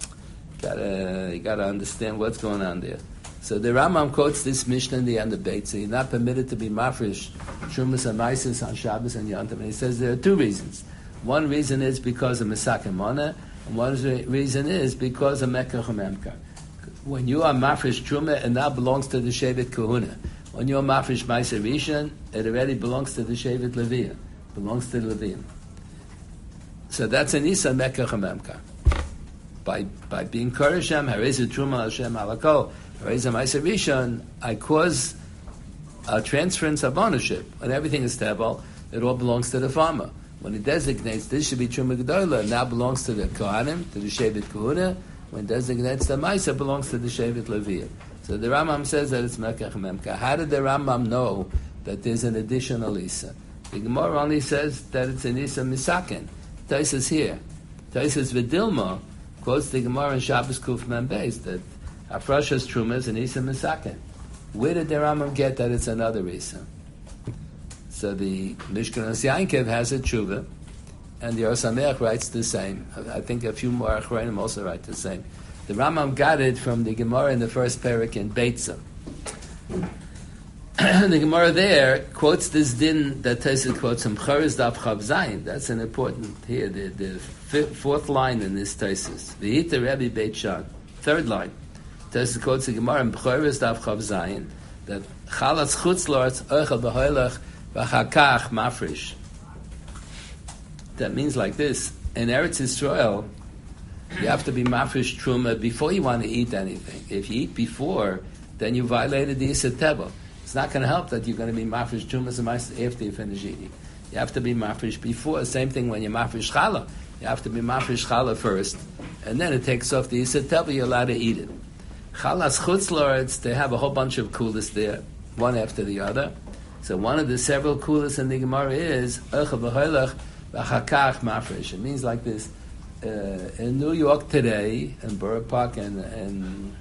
You gotta understand what's going on there. So the Rambam quotes this Mishnah in the end of Beit. So you're not permitted to be mafresh Trumas and Maisis on Shabbos and Yom Tov. And he says there are two reasons. One reason is because of Mesak and Mana, and one reason is because of Mekach and Memkar. When you are mafresh Truma, and that belongs to the Shevet Kahuna. When you're mafresh Ma'aser Rishon, it already belongs to the Shevet Leviah, belongs to the Leviim. So that's an Isa Mekach Memkar. By being Korashem, Hareza Truma Hashem Halakol, Hareza Ma'aser Rishon, I cause a transference of ownership. When everything is Tebel, it all belongs to the farmer. When it designates this should be Truma Gedola, it now belongs to the Kohanim, to the Shevet Kahuna. when designates the Maisa, belongs to the Shevet Levi. So the Rambam says that it's Mekach Memka. How did the Rambam know that there's an additional Isa? The Gemara only says that it's an Isa Misaken. Taisus here. Taisus Vidilma quotes the Gemara in Shabbos Kuf Mem Beis that Afrashas Truma is an Isa Misaken. Where did the Rambam get that it's another Isa? So the Mishkanos Yankev has a Tshuva, and the Or Sameach writes the same. I think a few more Achronim also write the same. The Rambam got it from the Gemara in the first parak in Beitzah. The Gemara there quotes this din that Tosfos quotes from Charis Daf Chav Zayin. That's an important here. The fourth line in this Tosfos. V'hita Rebbe Beit Shan. Third line. Tosfos quotes the Gemara in Charis Daf Chav Zayin that Chalas Chutz Lords Ochel B'Hoylech V'Chakach Mafrish. That means like this: in Eretz Yisrael, you have to be mafresh truma before you want to eat anything. If you eat before, then you violated the Yisur Teva. It's not going to help that you're going to be mafresh truma after you finish eating. You have to be mafresh before. Same thing when you're mafresh challah. You have to be mafresh challah first, and then it takes off the Yisur Teva. You're allowed to eat it. Chalas chutz lords, they have a whole bunch of kulas there, one after the other. So one of the several kulas in the Gemara is Ochel B'Hoylech V'Chakach Mafresh. It means like this. In New York today, in Borough Park and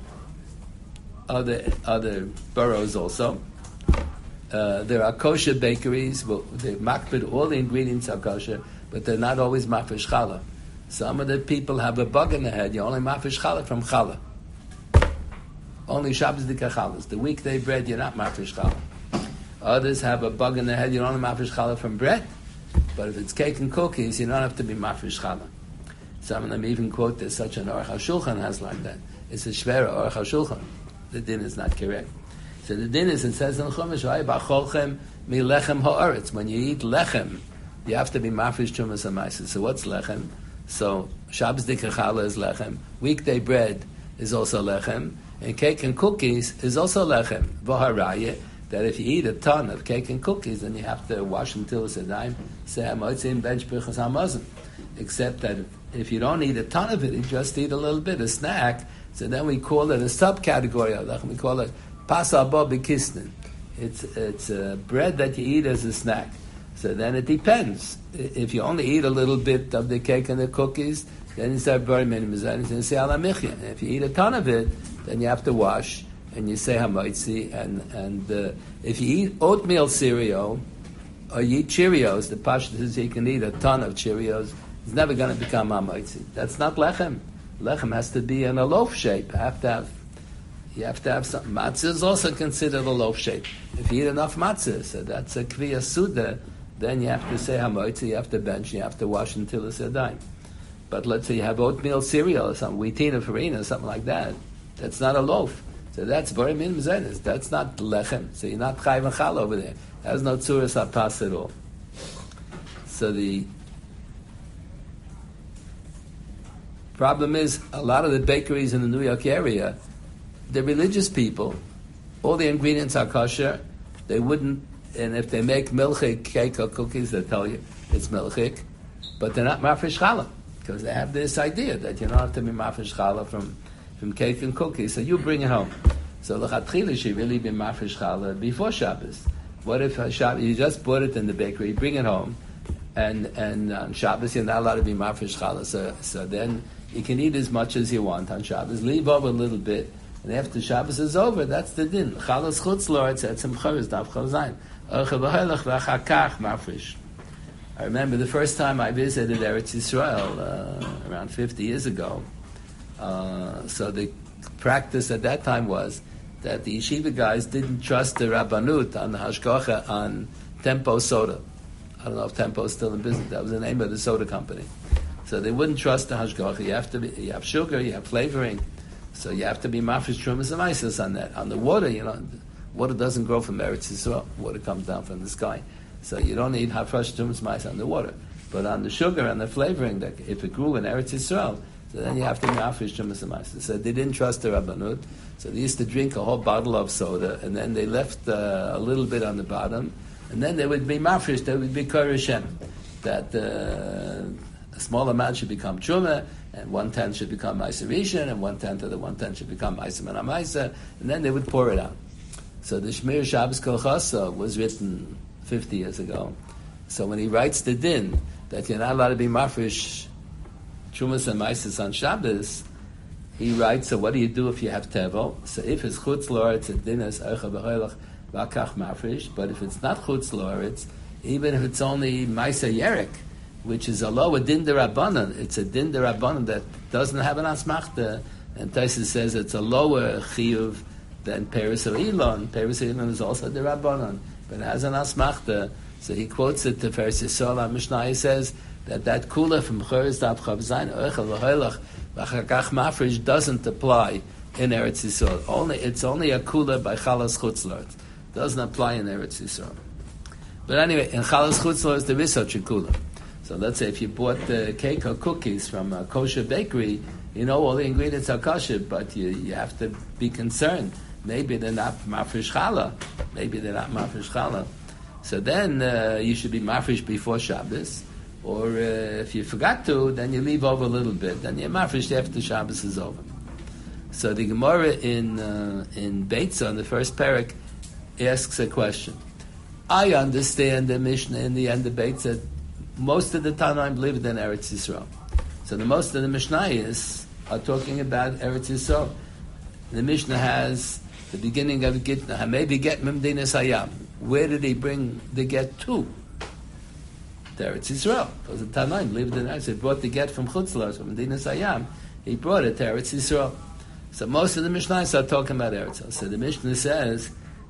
other boroughs also, there are kosher bakeries. Well, they makbid, all the ingredients are kosher, but they're not always mafresh challah. Some of the people have a bug in their head. You only mafresh challah from challah. Only Shabbos dika challahs. The weekday bread, you're not mafresh challah. Others have a bug in their head. You only mafresh challah from bread. But if it's cake and cookies, you don't have to be mafresh challah. Some of them even quote that such an Aruch HaShulchan has like that. It's a shvera Aruch HaShulchan. The din is not correct. So the din is, it says in Chumash, Ba'cholchem mi lechem ha'aretz. When you eat lechem, you have to be mafresh trumas ha'maises. So what's lechem? So Shabbos dika challah is lechem. Weekday bread is also lechem. And cake and cookies is also lechem. V'harayeh, that if you eat a ton of cake and cookies, then you have to wash them till it's a dime. Say ha'motzim bench birchas ha'mazon. Except that if you don't eat a ton of it, you just eat a little bit, a snack, so then we call it a subcategory of lechem. We call it pasa bo b'kisnin. It's bread that you eat as a snack. So then it depends. If you only eat a little bit of the cake and the cookies, then you say very minimum, and you say ala michya. And if you eat a ton of it, then you have to wash, and you say hamoitzi. And if you eat oatmeal cereal, or you eat Cheerios, the pashtus is you can eat a ton of Cheerios, it's never going to become hamoitzi. That's not lechem. Lechem has to be in a loaf shape. You have to have something. Matzah is also considered a loaf shape. If you eat enough matzah, so that's a kviya suda, then you have to say hamoitzi, you have to bench, you have to wash until it's a dime. But let's say you have oatmeal cereal or something, wheatina farina, something like that. That's not a loaf. So that's very minimum zenis. That's not lechem. So you're not chayv and chal over there. There's no tzuras hapas at all. So the problem is, a lot of the bakeries in the New York area, they're religious people. All the ingredients are kosher. They wouldn't, and if they make milchik cake or cookies, they tell you it's milchik, but they're not mafresh challah, because they have this idea that you don't have to be mafresh challah from cake and cookies, so you bring it home. So l'chatchila should really be mafresh challah before Shabbos. What if Shabbos, you just bought it in the bakery, bring it home, and on Shabbos you're not allowed to be mafresh challah, so then you can eat as much as you want on Shabbos, leave over a little bit, and after Shabbos is over, that's the din. Chalas chutz lords, that's some chavis, daf chav zayin. Ochel b'hoylech v'achakach mafresh. I remember the first time I visited Eretz Yisrael, around 50 years ago, so the practice at that time was that the yeshiva guys didn't trust the Rabbanut on the hashgacha on Tempo soda. I don't know if Tempo is still in business. That was the name of the soda company. So they wouldn't trust the hashgacha. You have sugar, you have flavoring, so you have to be mafresh trumas and maisos on that. On the water, water doesn't grow from Eretz Yisrael. Water comes down from the sky, so you don't need hafresh trumas mais on the water. But on the sugar and the flavoring, that if it grew in Eretz Yisrael, so then you have to be mafresh trumas and maisos. So they didn't trust the Rabbanut, so they used to drink a whole bottle of soda, and then they left a little bit on the bottom, and then they would be mafresh. They would be koreh Shem. That A small amount should become truma, and 1/10 should become ma'aser rishon, and 1/10 of the 1/10 should become ma'aser min ha'ma'aser, and then they would pour it out. So the Shmir Shabbos Kol Chasa was written 50 years ago. So when he writes the din that you're not allowed to be mafresh trumas and ma'aser on Shabbos, he writes, so what do you do if you have tevel? So if it's chutz lor, it's a din as eicha b'hoilach v'akach mafresh, but if it's not chutz lor, it's even if it's only ma'aser yerek, which is a lower din derabanan, it's a din derabanan that doesn't have an asmachta, and Taisus says it's a lower chiyuv than Peres or Elon. Peres or Elon is also derabanan, but it has an asmachta. So he quotes it to Peres Yisrael. Mishnah says that kula from Chorez Daf Chav Zayin Eichel V'Hoilach V'Chakach Mafresh doesn't apply in Eretz Yisrael. It's only a kula by Chalas Chutzlart. Doesn't apply in Eretz Yisrael. But anyway, in Chalas Chutzlart there is such a kula. So let's say if you bought cake or cookies from a kosher bakery, you know all the ingredients are kosher, but you have to be concerned. Maybe they're not mafresh challah. So then you should be mafresh before Shabbos, or if you forgot to, then you leave over a little bit. Then you're mafresh after Shabbos is over. So the Gemara in Beitzah, in the first parak, asks a question. I understand the Mishnah in the end of Beitzah. Most of the Tanaim lived in Eretz Yisrael. So the most of the Mishnayos are talking about Eretz Yisrael. The Mishnah has the beginning of Gitna. Hamevi get Memdinas Hayam. Where did he bring the get to? To Eretz Yisrael. Because the Tanaim lived in Eretz. He brought the get from Chutzlar, from Memdinas Hayam. He brought it to Eretz Yisrael. So most of the Mishnayos are talking about Eretz Yisrael. So the Mishnah says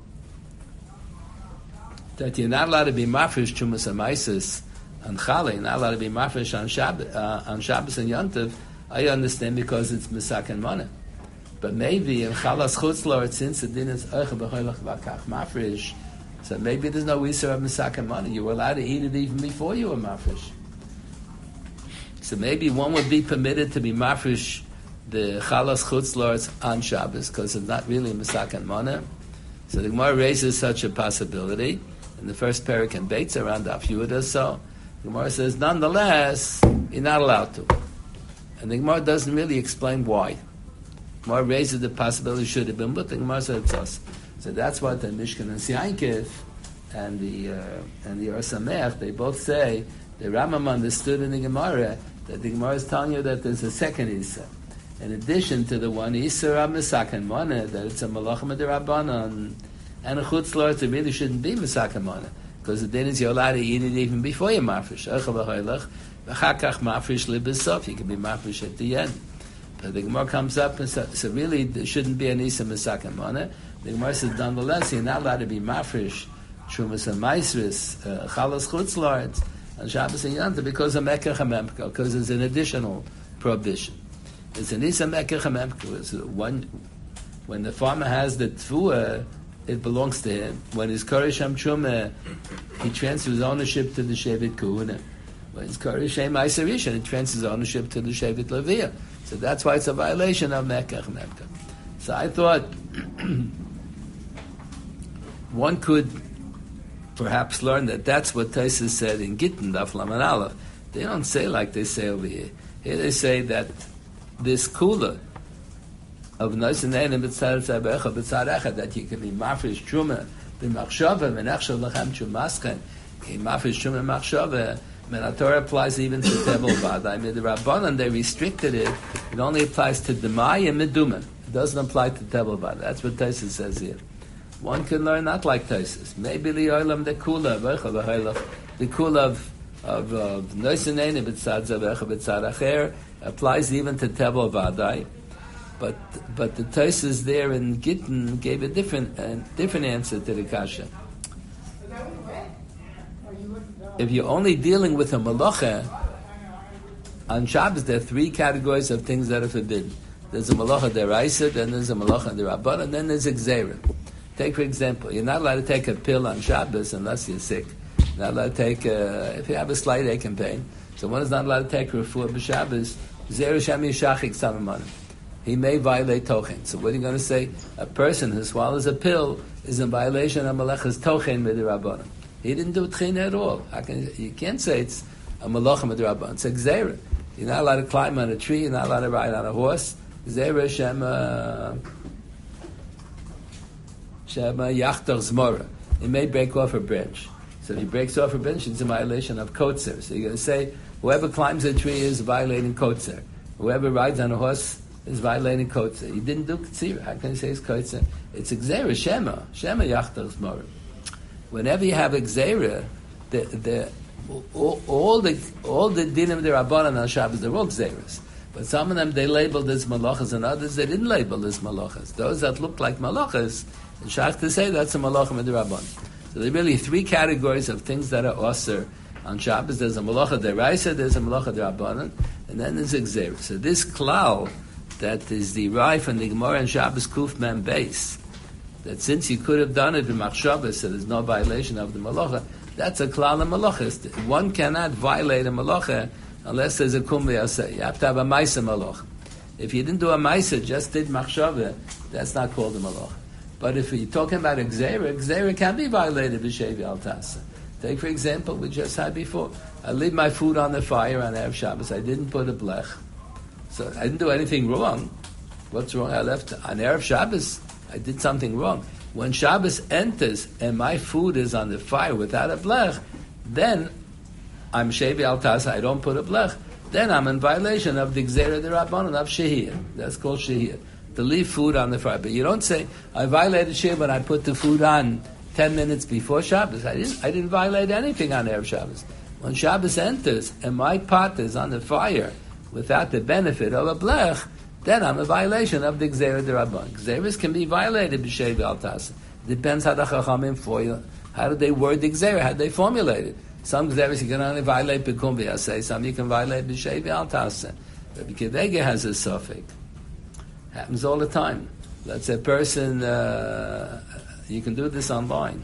that you're not allowed to be mafresh Chumas HaMaisis on Chalei, not allowed to be mafresh on Shabbos and Yontiv. I understand because it's Misak and Mana. But maybe in Chalas Chutzlor, since the din is Eicha B'Choylach V'Akach Mafresh, so maybe there's no Isser of Misak and Mana. You were allowed to eat it even before you were mafresh. So maybe one would be permitted to be mafresh the Chalas Chutzlor on Shabbos because it's not really Misak and Mana. So the Gemara raises such a possibility. In the first parak in Beitz around Daf Yud or so, the Gemara says, nonetheless, you're not allowed to. And the Gemara doesn't really explain why. The Gemara raises the possibility should have been, but the Gemara says it's us. So that's what the Mishkan and Siyankif and the Or Sameach, they both say, the Rambam understood in the Gemara that the Gemara is telling you that there's a second Issa. In addition to the one Issa Rab Misak and Mana, that it's a Malachim D'Rabbanan, and a Chutzlor, it really shouldn't be Misak and Mana. Because the din is you're allowed to eat it even before you mafresh. Eicha b'hoilach, v'chakach mafresh libesov. You can be mafresh at the end. But the Gemara comes up and says, so really there shouldn't be an isa misak and mana. The Gemara says, nonetheless, you're not allowed to be mafresh, trumas and maisris, chalas chutzlards, on Shabbos and Yontif because of mekach hamemka, because there's an additional prohibition. It's an isa mekach hamemka. When the farmer has the tfuah, it belongs to him. When his Koresh Hamtruma, he transfers ownership to the Shevet Kuhuna. When his Koresh Ma'aser Rishon, he transfers ownership to the Shevet Leviah. So that's why it's a violation of Mekach Memka. So I thought one could perhaps learn that that's what Taisus said in Gittin, Daf Laman Aleph. They don't say like they say over here. Here they say that this kula of Noisenein and B'tzad Tzabecha B'tzad that you can be mafresh truma b'machshava v'nechshav lachem chumaschen mafresh truma machshava. And the Torah applies even to tevel vadai. The Rabbanan they restricted it. It only applies to demai and meduma. It doesn't apply to tevel vadai. That's what Taisus says here. One can learn not like Taisus. Maybe the oilam the kula the kula of Noisenein and B'tzad Tzabecha B'tzad Acher applies even to tevel vadai. But the Taisus there in Gittin gave a different answer to the kasha. If you're only dealing with a malacha on Shabbos, there are three categories of things that are forbidden. There's a malacha deraisa, then there's a malacha derabban, and then there's a gzeira. Take for example, you're not allowed to take a pill on Shabbos unless you're sick. You're not allowed to take if you have a slight ache and pain. So one is not allowed to take refuah b'Shabbos. Gzeira shami shachik samamanim. He may violate tochen. So what are you going to say? A person who swallows a pill is in violation of Malachas tochen midirabanan. He didn't do tchina at all. You can't say it's a malacha midrabanan. It's a gzeira. You're not allowed to climb on a tree. You're not allowed to ride on a horse. Gzeira shema yachter zmora. He may break off a branch. So if he breaks off a branch, it's a violation of kotzer. So you're going to say, whoever climbs a tree is violating kotzer. Whoever rides on a horse is violating kotzer. You didn't do ktsira. How can you say it's kotzer? It's a gzeira, shema yachter zmora. Whenever you have a gzeira, all the dinim derabanan on Shabbos, they're all gzeiras. But some of them they labeled as malachas, and others they didn't label as malachas. Those that look like malachas, it's shach to say that's a malacha midrabanan. So there are really three categories of things that are osir on Shabbos. There's a malacha deraisa, there's a malacha derabanan, and then there's a gzeira. So this klal that is derived from the Gemara and Shabbos Kuf Mem Beis, that since you could have done it in machshavas, so there's no violation of the malacha. That's a klal of malachas. One cannot violate a malacha unless there's a kum v'yaseh. You have to have a ma'isa malacha. If you didn't do a ma'isa, just did machshavah, that's not called a malacha. But if you're talking about a gzeira can be violated b'shevi al tasa. Take for example, we just had before. I leave my food on the fire on Erev Shabbos. I didn't put a blech, so I didn't do anything wrong. What's wrong? I left on Erev Shabbos. I did something wrong. When Shabbos enters and my food is on the fire without a blech, then I'm shevi al tasa. I don't put a blech. Then I'm in violation of the gzeira derabanan of shehiyah. That's called shehiyah. To leave food on the fire. But you don't say, I violated shehiyah when I put the food on 10 minutes before Shabbos. I didn't violate anything on Erev Shabbos. When Shabbos enters and my pot is on the fire without the benefit of a blech, then I'm a violation of the gzeira derabanan. Gzeiras can be violated b'shevi al tasa. Depends how the chachamim for you. How do they word the gzeira? How do they formulate it? Some gzeiras you can only violate b'kum v'yaseh. Some you can violate b'shevi al tasa. Rabbi Kivega has a suffix. Happens all the time. Let's say a person. You can do this online.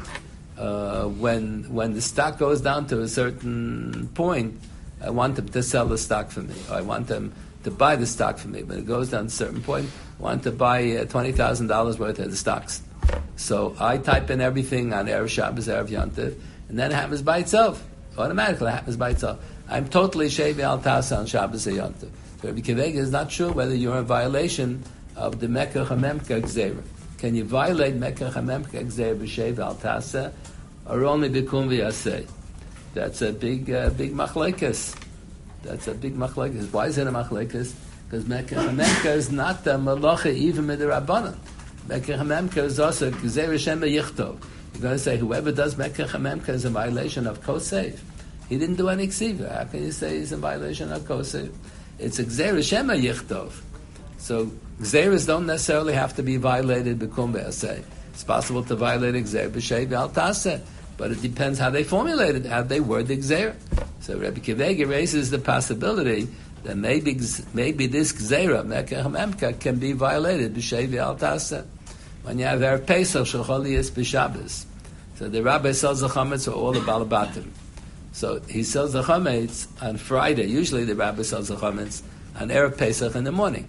When the stock goes down to a certain point, I want them to sell the stock for me. Or I want them to buy the stock for me. When it goes down to a certain point, I want to buy $20,000 worth of the stocks. So I type in everything on Erev Shabbos, Erev Yontif, and then it happens by itself. Automatically it happens by itself. I'm totally shevi al tasa on Shabbos or Yontif. So Rabbi Kivega is not sure whether you're in violation of the Mekach HaMemka Gzeira. Can you violate Mekach HaMemka Gzeira b'shevi al tasa, or only b'kum v'yaseh? That's a big machlekes. That's a big machlekes. Why is it a machlekes? Because Mekach HaMemka is not the malacha even midrabanan. Mekach HaMemka is also gzeira shema yichtov. You're going to say whoever does Mekach HaMemka is in violation of kosev. He didn't do any ksiva. How can you say he's in violation of kosev? It's a gzeira shema yichtov. So gzeiras don't necessarily have to be violated b'kum v'aseh. It's possible to violate a gzeira b'shevi al taseh, but it depends how they formulate it, how they word the gzeira. So Rabbi Kivega raises the possibility that maybe this gzeira, Mekach HaMemka, can be violated b'shevi al taseh. When you have Erev Pesach, Shecholias b'Shabbos. So the rabbi sells the chametz for all the balabatim. So he sells the chametz on Friday. Usually the rabbi sells the chametz on Erev Pesach in the morning,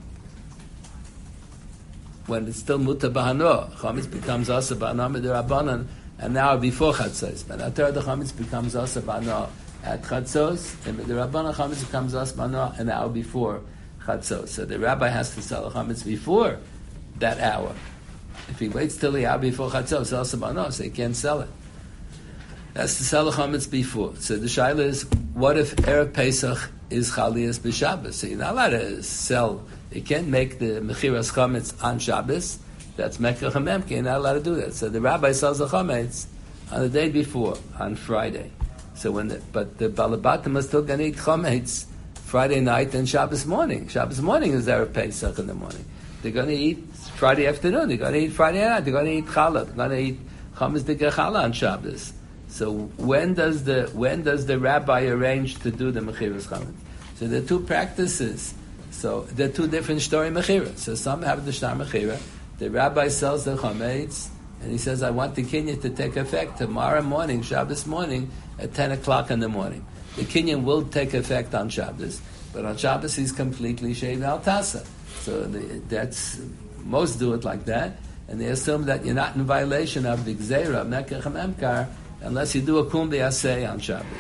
when it's still muta b'hano. Chametz becomes asa b'hano mid'Rabbanan an hour before chatzos. But after the chametz becomes asa b'hano at chatzos, and mid'Rabbanan chametz becomes asa b'hano an hour before chatzos. So the rabbi has to sell the chametz before that hour. If he waits till the hour before chatzos, asa b'hano, so he can't sell it. That's to sell the chametz before. So the shaila is, what if Erev Pesach is Chalias b'Shabbos? So you're not allowed to sell. You can't make the mechiras chametz on Shabbos. That's Mekach HaMemka. You're not allowed to do that. So the rabbi sells the chametz on the day before, on Friday. So but the balabatim are still going to eat chametz Friday night and Shabbos morning. Shabbos morning is Erev Pesach in the morning. They're going to eat Friday afternoon. They're going to eat Friday night. They're going to eat challah. They're going to eat chametz d'ger challah on Shabbos. So when does the rabbi arrange to do the mechiras chametz? So there are two practices. So there are two different story mechira. So some have the shtar mechira. The rabbi sells the chametz, and he says, "I want the kinyan to take effect tomorrow morning, Shabbos morning, at 10 o'clock in the morning." The kinyan will take effect on Shabbos, but on Shabbos he's completely shevi al tasa. So that's most do it like that, and they assume that you're not in violation of the gzeira of Mekach HaMemka unless you do a kum b'yaseh on Shabbos.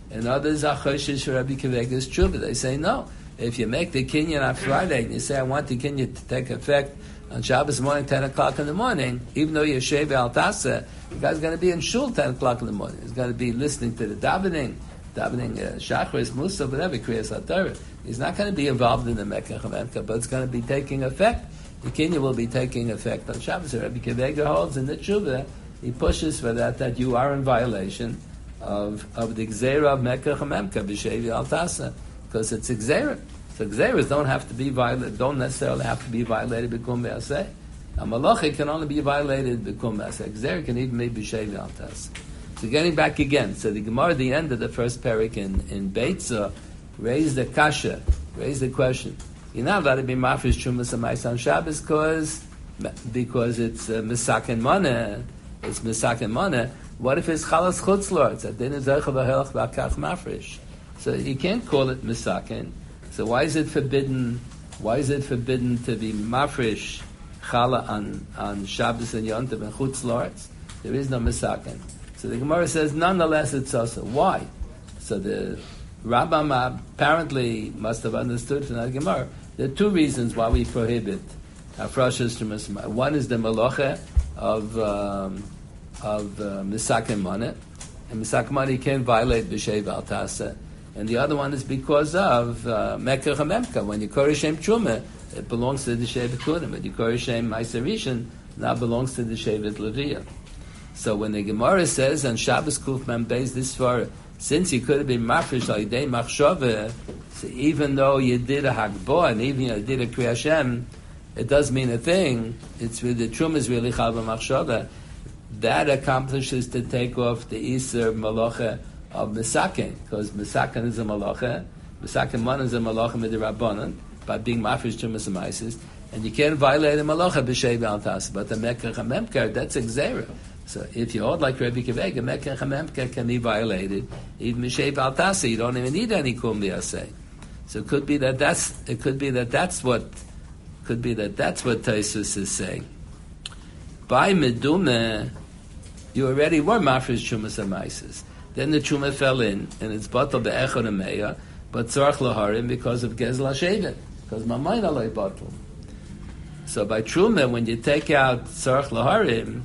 and others are choshesh for Rabbi Akiva Eiger's tshuva. They say no. If you make the kinyan on Friday and you say I want the kinyan to take effect on Shabbos morning, 10 o'clock in the morning, even though you're Sheva Al Tasa, the guy's going to be in shul 10 o'clock in the morning. He's going to be listening to the davening Shachris, Musa, whatever, Kriyas HaTorah. He's not going to be involved in the Mekach HaMemka, but it's going to be taking effect. The kinyan will be taking effect on Shabbos. Rabbi Akiva Eiger holds in the tshuva, he pushes for that you are in violation of the Gzeira of Mekach HaMemka, B'Shevi Al Tasa, because it's Gzeira. So Gzeiras don't have to be violated, don't necessarily have to be violated b'kum be'aseh. A malacha can only be violated b'kum be'aseh. Gzeira can even be b'shevi al tas. So getting back again, so the Gemara at the end of the first parak in Beitzah raised the kasha, raised the question. You're not allowed to be mafresh trumas amais on Shabbos because it's misaken maneh. It's misaken maneh. What if it's chalas chutz lords? Then it's zeicha v'helach v'akach mafresh. So you can't call it misaken. So why is it forbidden? Why is it forbidden to be mafresh chala on Shabbos and Yom Tov and chutz lords? There is no misaken. So the Gemara says, nonetheless, it's also. Why? So the Rambam apparently must have understood from that Gemara. There are two reasons why we prohibit hafrashas trumas. One is the malacha of misaken maneh, and misaken maneh can't violate b'sheva al tasa. And the other one is because of Mekach HaMemka. When you Koreh Shem Truma, it belongs to the Shevet Kunim. But you Koreh Shem Ma'aser Rishon, now belongs to the Shevet Leviah. So when the Gemara says on Shabbos Kuf Mem Beis this far, since you could have been mafresh al yidei machshava, so even though you did a hagbah and even you did a Kriya Hashem, it does mean a thing. It's with the Truma is really chal b'machshava. That accomplishes to take off the Iser Malacha of Misaken, because Misaken is a malacha, Misaken man is a malacha midirabbanan, by being mafresh trumas amaisis, and you can't violate a malacha b'shei b'al tas, but the Mekach HaMemka, that's a gzeira. So if you hold like Rabbi Akiva Eiger, Mekach HaMemka can be violated, even b'shei b'al tas, you don't even need any kum b'yaseh. So it could be that that's what Taisus is saying. By Medumeh, you already were mafresh trumas amaisis. Then the truma fell in, and it's batal be'echad ameya, but tzarach laharim because of gezel hashevet, because mamayin alay batal. So by truma, when you take out tzarach laharim,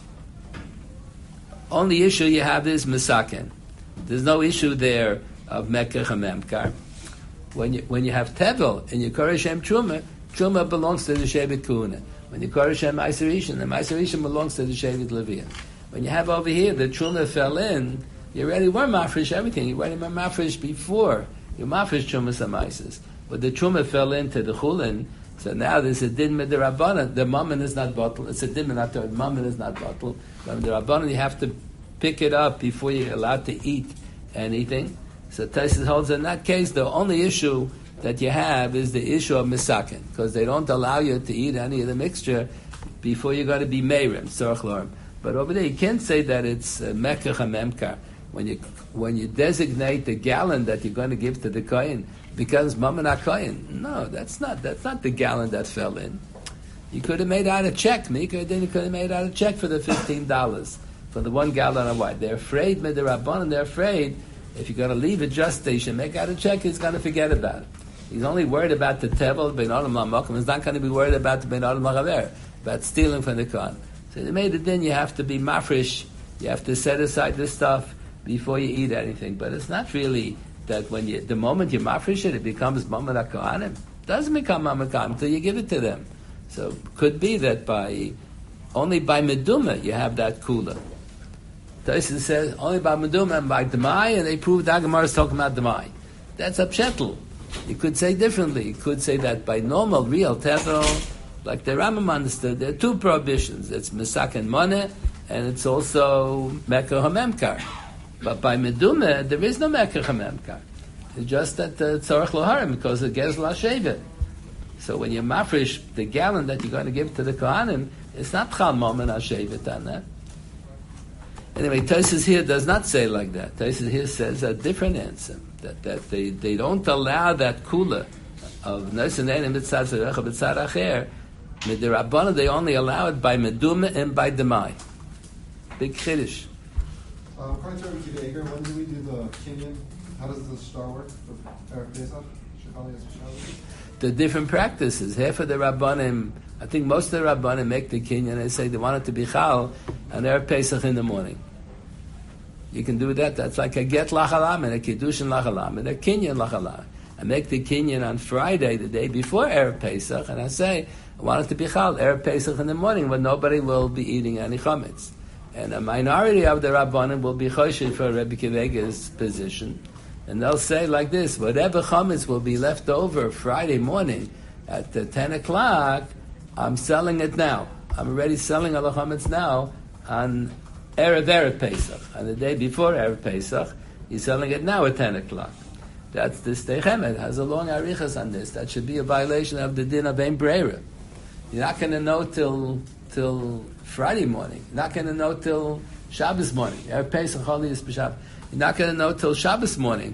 only issue you have is misaken. There's no issue there of mekach hamemkar. When you have tevel and you Koreh Shem truma belongs to the shevet kuna. When you Koreh Shem Ma'aser Rishon, the Ma'aser Rishon belongs to the shevet leviah. When you have over here the truma fell in, you already were mafresh everything. You already were mafresh before. You're mafresh trumas amaises. But the truma fell into the chulin, so now there's a din midirabbanan. The mammon is not bottled. It's a din midirabbanan. Mammon is not bottled. But midirabbanan, you have to pick it up before you're allowed to eat anything. So Taisus holds in that case, the only issue that you have is the issue of misaken, because they don't allow you to eat any of the mixture before you're going to be meirim, tzorach lorem. But over there, you can't say that it's mekach hamemkar. When you designate the gallon that you're going to give to the kohen becomes mammon kohen. No, that's not the gallon that fell in. You could have made out a check. Mika then you could have made out a check for the $15 for the 1 gallon of wine. They're afraid, Midirabbanan, they're afraid if you're going to leave a just station, make out a check, he's going to forget about it. He's only worried about the tevel, ben adam la'makom. He's not going to be worried about the ben adam la'chaver, about stealing from the kohen. So they made it then you have to be mafresh. You have to set aside this stuff before you eat anything. But it's not really that the moment you mafresh it becomes Mamad HaKohanim. It doesn't become Mamad HaKohanim until you give it to them. So could be that only by Meduma you have that kula. Taisus says only by Meduma and by Demai, and they prove that Gemara is talking about Demai. That's a pshetel. You could say differently. You could say that by normal, real tevel, like the Rambam understood, there are 2 prohibitions. It's Misak and Moneh, and it's also Mekach HaMemkar. But by Medumeh, there is no Mekach HaMemkar. It's just that Tzorach Loharim, because of Gezel HaShevet. So when you mafresh the gallon that you're going to give to the Kohanim, it's not Chal Momen HaShevet on that. Anyway, Taisus here does not say like that. Taisus here says a different answer. That they don't allow that kula of Nesanenim B'tzad Zerecha B'tzad Acher. Midirabbanan, they only allow it by Medumeh and by Demai. Big Chiddush. According to Rabbi Kiva Eger, when do we do the kinyan? How does the star work for Erev Pesach? Shechali is Shechali? The different practices. Half of the Rabbanim, I think most of the Rabbanim make the kinyan. They say they want it to be chal on Erev Pesach in the morning. You can do that. That's like a get lachalam and a kiddushin lachalam and a kinyan lachalam. I make the kinyan on Friday, the day before Erev Pesach, and I say I want it to be chal Erev Pesach in the morning when nobody will be eating any chametz. And a minority of the Rabbanim will be choshev for Rabbi Kiva Eger's position. And they'll say like this, whatever chametz will be left over Friday morning at 10 o'clock, I'm selling it now. I'm already selling all the chametz now on Erev Pesach. On the day before Erev Pesach, he's selling it now at 10 o'clock. That's the Shtei Chemed. Has a long arichas on this. That should be a violation of the din of Ein Breira. You're not going to know till Friday morning. You're not going to know till Shabbos morning. Erev Pesach, Choli is B'Shabbos. You're not going to know till Shabbos morning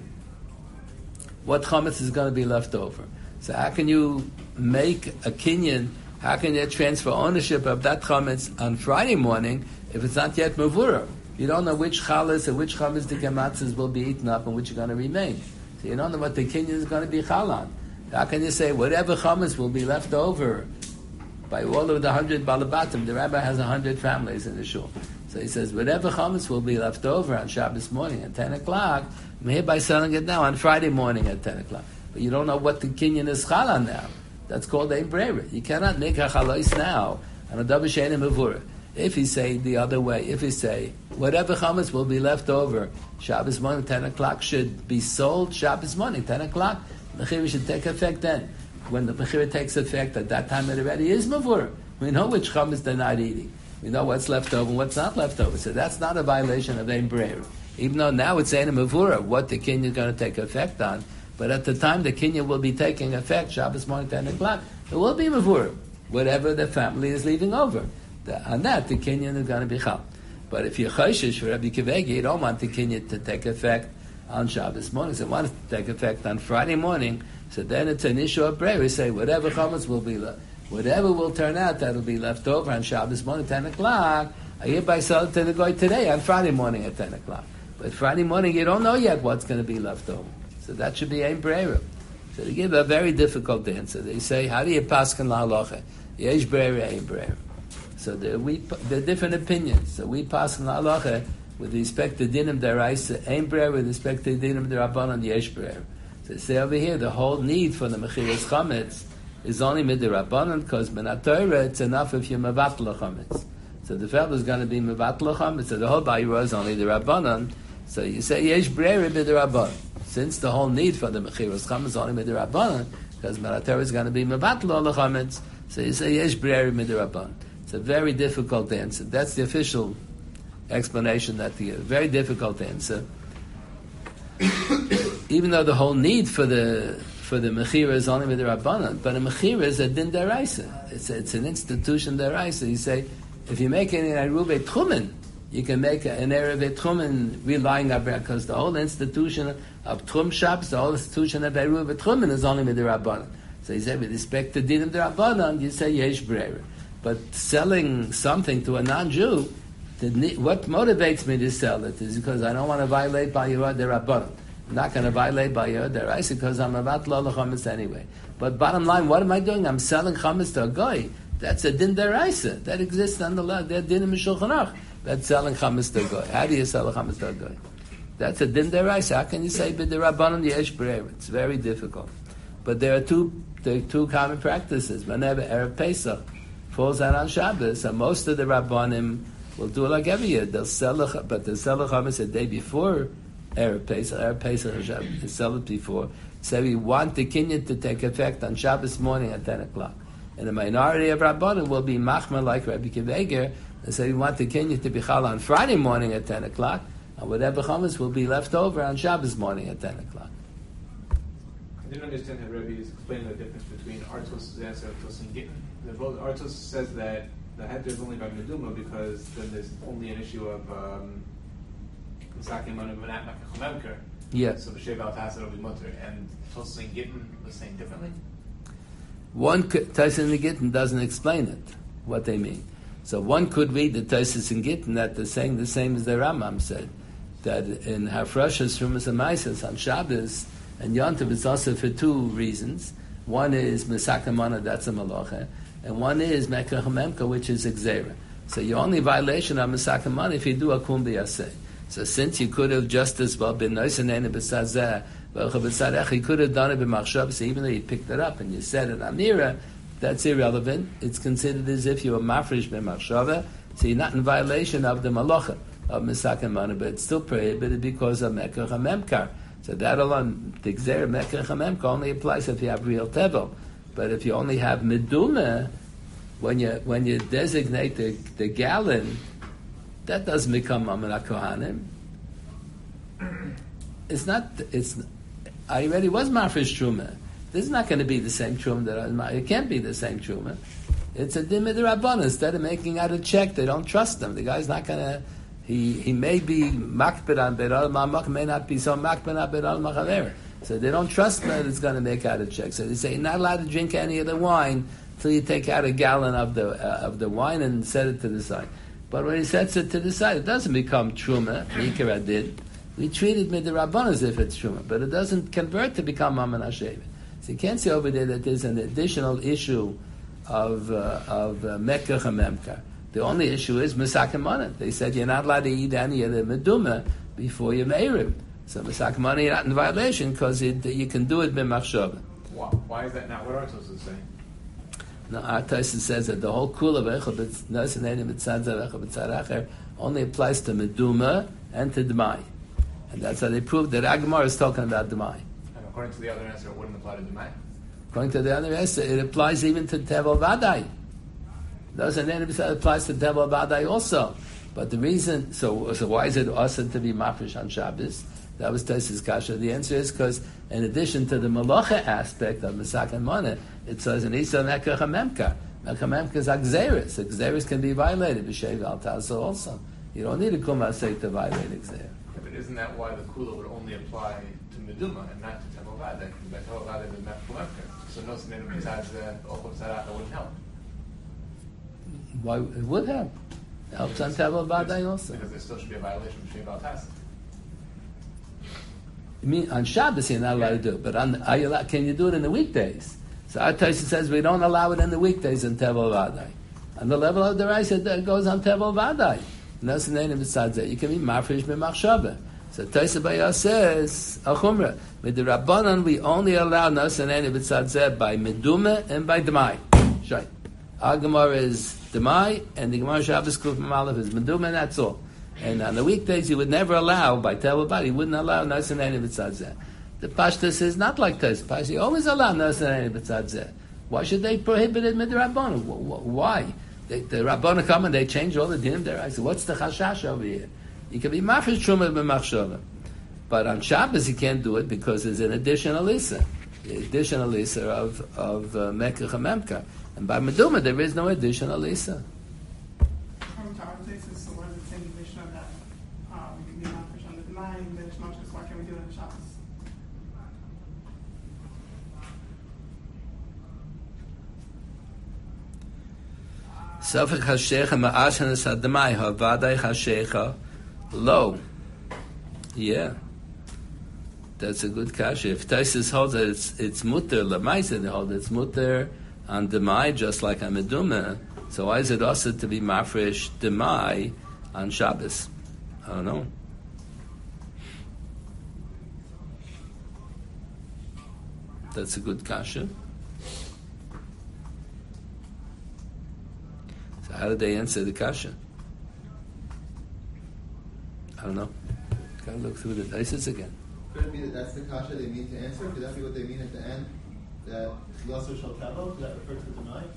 what chametz is going to be left over. So how can you make a kinyan? How can you transfer ownership of that chametz on Friday morning if it's not yet mavura? You don't know which chalas and which chametz the gematzes will be eaten up and which are going to remain. So you don't know what the kinyan is going to be chal on. How can you say whatever chametz will be left over by all of the 100 balabatim? The rabbi has 100 families in the shul. So he says, whatever chametz will be left over on Shabbos morning at 10 o'clock, I'm hereby selling it now on Friday morning at 10 o'clock. But you don't know what the kinyan is chal on now. That's called Ein Breira. You cannot make a chalois now on a double she'ein mavura. If you say the other way, if you say, whatever chametz will be left over Shabbos morning, 10 o'clock, should be sold Shabbos morning, 10 o'clock, the mechira should take effect then. When the mechira takes effect, at that time it already is mavura. We know which chametz they're not eating. We know what's left over and what's not left over. So that's not a violation of Ein Breira. Even though now it's Ein Mavura, what the kinyan is going to take effect on. But at the time the kinyan will be taking effect, Shabbos morning, 10 o'clock, it will be Mavura. Whatever the family is leaving over. On that, the kinyan is going to be chal. But if you're choshesh for Rabbi Kiva Eger, you don't want the kinyan to take effect on Shabbos morning. So you want it to take effect on Friday morning. So then it's an issue of prayer. We say whatever chametz will be left. Whatever will turn out that will be left over on Shabbos morning, 10 o'clock, I hereby sell it to the goy today on Friday morning at 10 o'clock. But Friday morning, you don't know yet what's going to be left over. So that should be Ein Breira. So they give a very difficult answer. They say, how do you paskin lahalacha? Yesh Breira, Ein Breira. So there are different opinions. So we paskin lahalacha with respect to dinim deraisa, Ein Breira, with respect to dinim derabanan, Yesh Breira. So they say over here, the whole need for the mechiras chametz is only midirabanan, because minat Torah it's enough if you mevatla chametz. So the fellow is going to be mevatla chametz. So the whole bayra is only the rabbanan. So you say yesh breira midirabanan. Since the whole need for the mechiras chametz is only midirabanan, because minat Torah is going to be mevatla chametz. So you say yesh breira midirabanan. It's a very difficult answer. That's the official explanation that they give. Very difficult answer. Even though the whole need for the mechira is only with the rabbanan, but a mechira is a din deraisa. It's an institution deraisa. You say, if you make an eruvei tchumen, you can make an eruvei tchumen relying on that, because the whole institution of tchum Shabbos, the whole institution of eruvei tchumen is only with the rabbanan. So you say, with respect to din of the rabbanan, you say yesh breira. But selling something to a non-Jew, what motivates me to sell it is because I don't want to violate by your rabbanan. I'm not going to violate by your deraisa because I'm about lo chametz anyway. But bottom line, what am I doing? I'm selling chametz to a guy. That's a din deraisa that exists on the law. That din in Shulchan Aruch. That's selling chametz to a guy. How do you sell a chametz to a guy? That's a din deraisa. How can you say b'derabbanan yesh breira? It's very difficult. But there are two common practices. Whenever Erev Pesach falls out on Shabbos, and most of the rabbanim will do it like every year. They'll sell the chametz a day before Erev Pesach is sell it before. So we want the kinyan to take effect on Shabbos morning at 10 o'clock. And the minority of Rabbanim will be machmer like Rabbi Kiva Eger, and say we want the kinyan to be chal on Friday morning at 10 o'clock, and whatever chametz will be left over on Shabbos morning at 10 o'clock. I didn't understand how Rabbi is explaining the difference between Artos' answer and Artos and Gittin. Artos says that the heter is only by Meduma because then there's only an issue of Yeah. So b'shev al tasser will be mutter, and Tosos and Gittin was saying differently. One Tosos and Gittin doesn't explain it, what they mean. So one could read the Tosos and Gittin that they're saying the same as the Rambam said. that in Hafrashas, Trumas and Maisas, on Shabbos and Yontiv, it's also for two reasons. One is Mesaka Mana, that's a Malacha, and one is Mekach Memka, which is Exera. So your only violation of Mesaka Mana if you do a Kum B'Yaseh. So since you could have just as well been nice and b'tzadzeh, you could have done it b'machshav. So even though you picked it up and you said it amira, that's irrelevant. It's considered as if you were mafresh b'machshava. So you're not in violation of the malacha of Mesaka Mana, but it's still prohibited because of Mekach HaMemkar. So that alone, the Gzer Mekach HaMemkar only applies if you have real tevel. But if you only have meduma, when you designate the gallon, that doesn't become Amanat Kohanim. I already was Mafresh Truma. This is not going to be the same Truma that I was. It can't be the same Truma. It's a Dimid Rabban. Instead of making out a check, they don't trust him. The guy's not going to. He may be Makbid on Beral Mamak, may not be so Makbid on Beral Machaver. So they don't trust him that it's going to make out a check. So they say you're not allowed to drink any of the wine until you take out a gallon of the wine and set it to the side. But when he sets it to the side, it doesn't become Truma, Mikra did. We treat it with the Rabban as if it's Truma, but it doesn't convert to become Maman HaShevet. So you can't see over there that there's an additional issue of Mekach HaMemkar. The only issue is Mesaka Mana. They said you're not allowed to eat any of the Meduma before you Meirim. So Mesaka Mana, you're not in violation because you can do it b'machshava. Why is that not what our Tosfos is saying? No, our Tosfos says that the whole kula only applies to Meduma and to Demai. And that's how they proved that Agamar is talking about Demai. And according to the other answer, it wouldn't apply to Demai. According to the other answer, it applies even to Tevel Vadai. It applies to Tevel Vadai also. But the reason, so why is it also to be mafresh on Shabbos? That was Tosfos Kasha. The answer is because in addition to the malacha aspect of Mesaka Mana, it says in Isa Mekach HaMemkar. Mekach HaMemkar is Agzeris. Agzeris can be violated. B'Shev Al Tazo also. You don't need a Kumasei to violate Agzer. Yeah, but isn't that why the Kula would only apply to Meduma and not to Tevel Vadai? Because Tevel Vadai is Mekach HaMemkar. So no Sinenim besides the Ochel Tzarach wouldn't help. Why? It would help. It helps on Tevel Vadai also. Because there still should be a violation of B'Shev Al Tazo. You mean on Shabbos you're not allowed to do it, but can you do it in the weekdays? So our Tosfos says we don't allow it in the weekdays in Tevel Vadai. On the level of the Raisa, it goes on Tevel Vadai. Nothing besides that. You can be mafresh b'machshava. So Tosfos Bayah says Achumra. With the Rabbanan, we only allow nothing besides that by Meduma and by Demai. Right. Our Gemara is Demai, and the Gemara Shabbos Kuf Mamalef is Meduma, and that's all. And on the weekdays, you would never allow, by Tevel Vadai, you wouldn't allow nothing besides that. The Pashtus is not like Tosfos. You always allow nothing besides that. Why should they prohibit it with the Rabbanan? Why? The Rabbanan come and they change all the dinim there. I said, what's the chashash over here? You can be mafresh truma b'machshava. But on Shabbos you can't do it because there's an additional Issa. The additional Issa of Mekach HaMemkar. And by Meduma there is no additional Issa. From Torah places, so what is the same Mishnah that you can be mafresh on the Demai, there's much why can't we do it on Shabbos? Safek hashecha ma'ashanas hadamai havadai hashecha lo. Yeah, that's a good kasha. If Tosfos holds that it's mutter lamaisa, they hold it's mutter on demai just like on meduma. So why is it also to be mafresh demai on Shabbos? I don't know. That's a good kasha. How did they answer the kasha? I don't know. Gotta look through the Tosfos again. Could it be that that's the kasha they mean to answer? Could that be what they mean at the end? That Yosef shall tell? Does that refer to the night?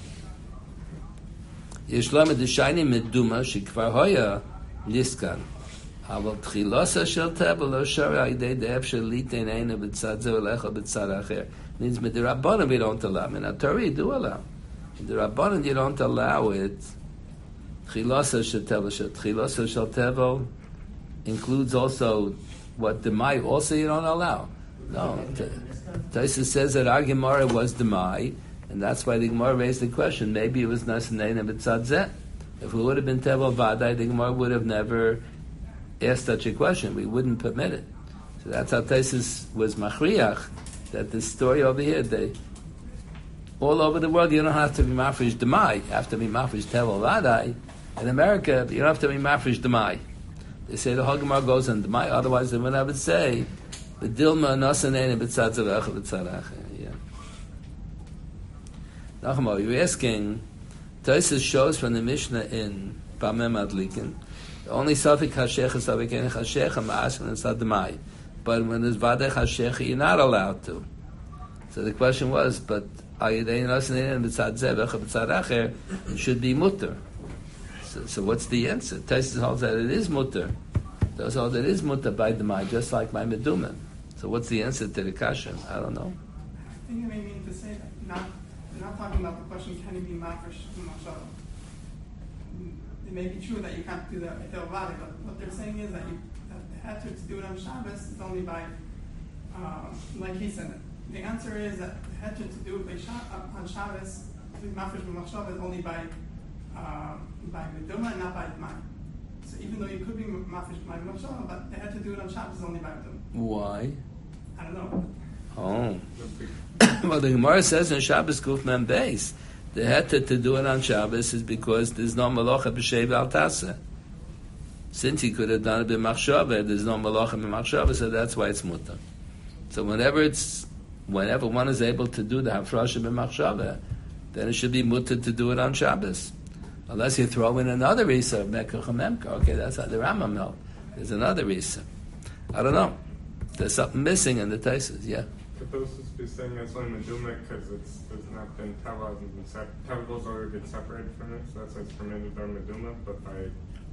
Yeshlam edeshayni meduma shekvar hoya niskan. Aval tchilosa shel tebel lo shara idei de'ef shel litein eina b'tzad ze olecha b'tzad acher. Means midirabbanan we don't allow. In Torah you do allow. In the Rabbanan you don't allow it. Chilasa shetevel. Chilasa shetevel includes also what Demai also you don't allow. No. Tosfos says that our Gemara was Demai, and that's why the Gemara raised the question. Maybe it was Nasanein and B'tzad Zeh. If it would have been Tevel Vadai, the Gemara would have never ask such a question. We wouldn't permit it. So that's how Taisus was machriach, that the story over here, all over the world, you don't have to be mafresh demai. You have to be mafresh tevel vadai. In America, you don't have to be mafresh demai. They say the Hagamar goes on demai, otherwise they would have it say, the dilma nosanene b'tzadzarecha b'tzaracha. Yeah. Nachma, you're asking, Taisus shows from the Mishnah in Pamem Adlikin, only Safik Hashecha, Safik Ene Hashecha, Ma'ashan and Sadmai. But when there's Vadei Hashecha, you're not allowed to. So the question was, but Ayidei Nosanene B'tzad Zevech B'tzad Acher, it should be mutter. So what's the answer? Taisus holds that it is mutter. Those hold that it is mutter by Demai, just like by Meduma. So what's the answer to the kasha? I don't know. I think it may mean to say that they're not talking about the question, can you be mafresh machshava? It may be true that you can't do that etel vade, but what they're saying is that the heter to do it on Shabbos is only by, like he said, the answer is that the heter to do it on Shabbos, to be mafresh machshava, is only by meduma and not by d'mai. So even though you could be mafresh by machshava, but the heter to do it on Shabbos is only by meduma. Why? I don't know. Oh. Well, the Gemara says in Shabbos Kuf Mem Beis, the heter to do it on Shabbos is because there's no malacha b'sheiv al tasa. Since he could have done it b'machshava, there's no malacha b'machshava, so that's why it's mutter. So whenever one is able to do the hafrasha b'machshava, then it should be mutter to do it on Shabbos. Unless you throw in another Isa of Mekach Memka. Okay, that's how the Rambam held. There's another Isa. I don't know. There's something missing in the Taisus, yeah. Could those be saying that's only Meduma because there's not been Tava hasn't been Taval's already been separated from it, so that's why it's permitted on Meduma, but by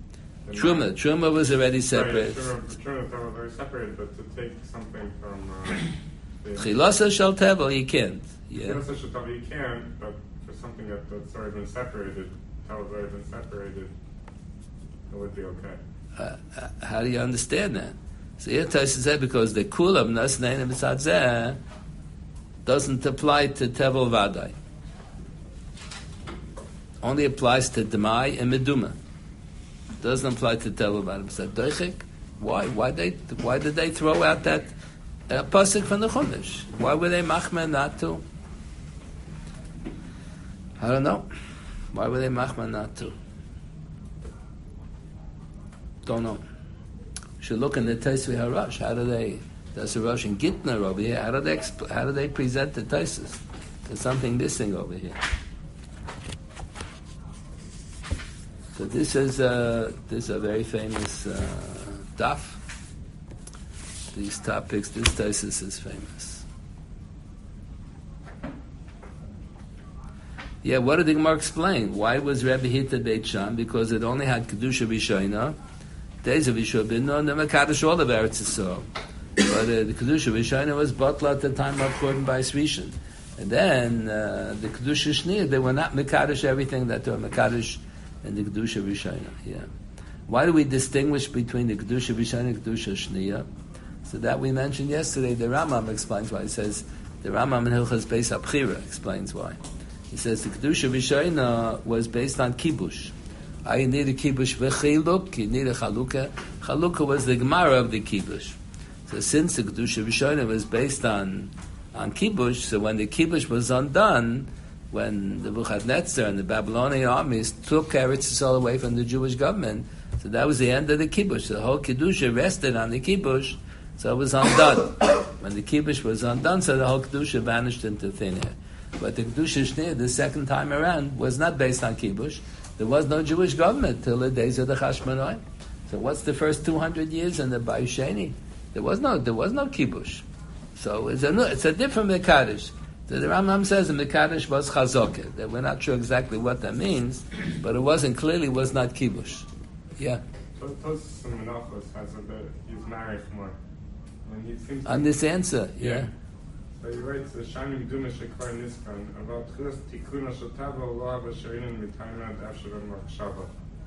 Truma was already separate. Truma Tava was already separated, but to take something from Chilasa Shal Tevel, you can't. Yeah. Chilasa Shal Tevel, you can, but for something that's already been separated, Taval's already been separated, it would be okay. How do you understand that? So here Taisus said because the kulam nasnein b'tzadzeh doesn't apply to tevel vadai. Only applies to demai and meduma. Doesn't apply to tevel vadai. Why? Why did they throw out that pasuk from the Chumash? Why were they machmer not to? I don't know. Why were they machmer not to? Don't know. Should look in the Taisvi Harash. How do they? There's a Rosh in Gitner over here. How do they present the Taisus? There's something missing over here. So this is a very famous daf. These topics. This Taisus is famous. Yeah, what did the Gemara explain? Why was Rebbe Hita Beit Sham? Because it only had Kedusha B'Shoina. Days of Yeshua ben Nun, the Mekadosh all of Eretz Yisrael. But the Kedusha B'Shoina was Batla at the time of Korban by Svishan. And then the Kedusha Shniya, they were not Mekadosh everything that they were Mekadosh and the Kedusha B'Shoina. Yeah. Why do we distinguish between the Kedusha B'Shoina and Kedusha Shniya? So that we mentioned yesterday, the Rambam explains why. He says, the Rambam in Hilchas Beis HaBchira explains why. He says the Kedusha B'Shoina was based on Kibush. I need a kibush v'chiluk. You need a chalukah. Chalukah was the Gemara of the kibush. So since the Kedusha B'Shoina was based on kibush, so when the kibush was undone, when the Nebuchadnezzar and the Babylonian armies took Eretz Yisrael away from the Jewish government, so that was the end of the kibush. The whole kedusha rested on the kibush, so it was undone. When the kibush was undone, so the whole kedusha vanished into thin air. But the kedusha Shneir, the second time around, was not based on kibush. There was no Jewish government till the days of the Chashmonaim. So what's the first 200 years in the Bayis Sheni? There was no kibush. So it's a different Mekadosh. So the Rambam says the Mekadosh was Chazokah. That we're not sure exactly what that means, but it was not kibush. Yeah. Tosus and Menachos has a bit, he's married more. And he seems on this answer, yeah. So he writes, the Shanim Duma Shekvar Niskan, about Chus Tikuna Shotava Allah Vasharinin Mitayna Davshavan Machshava.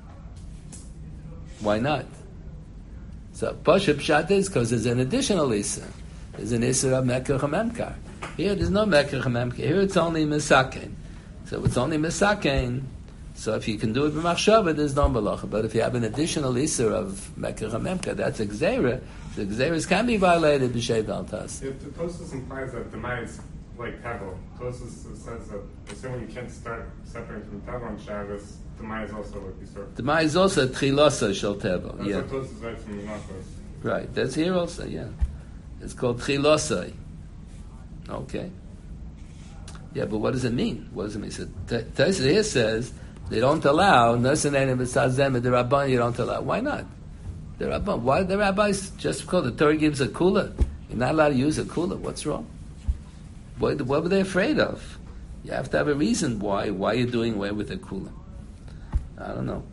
Why not? So Pashup Pshat is because there's an additional Issa. There's an Issa of Mekach HaMemkar. Here there's no Mekach HaMemkar. Here it's only Mesakein. So it's only Mesakein. So if you can do it b'machshava, there's no malacha. But if you have an additional isur of mekach hamemka, that's a gzeira. The gzeiras can be violated b'shei baltas. If the Tosfos implies that demise like Tevel, Tosfos says that assuming you can't start separating from Tevel on Shabbos, demise also would be sort of. Demise is also tchilosa shel tevel. That's Yeah. what Tosfos writes from the Nachos. Right. That's here also. Yeah. It's called tchilosa. Okay. Yeah, but what does it mean? What does it mean? So Tosfos here says they don't allow nasanenim b'sazem the rabban. You don't allow. Why not? The rabban. Why the rabbis? Just because the Torah gives a kula, you're not allowed to use a kula. What's wrong? What were they afraid of? You have to have a reason why you're doing away with a kula. I don't know.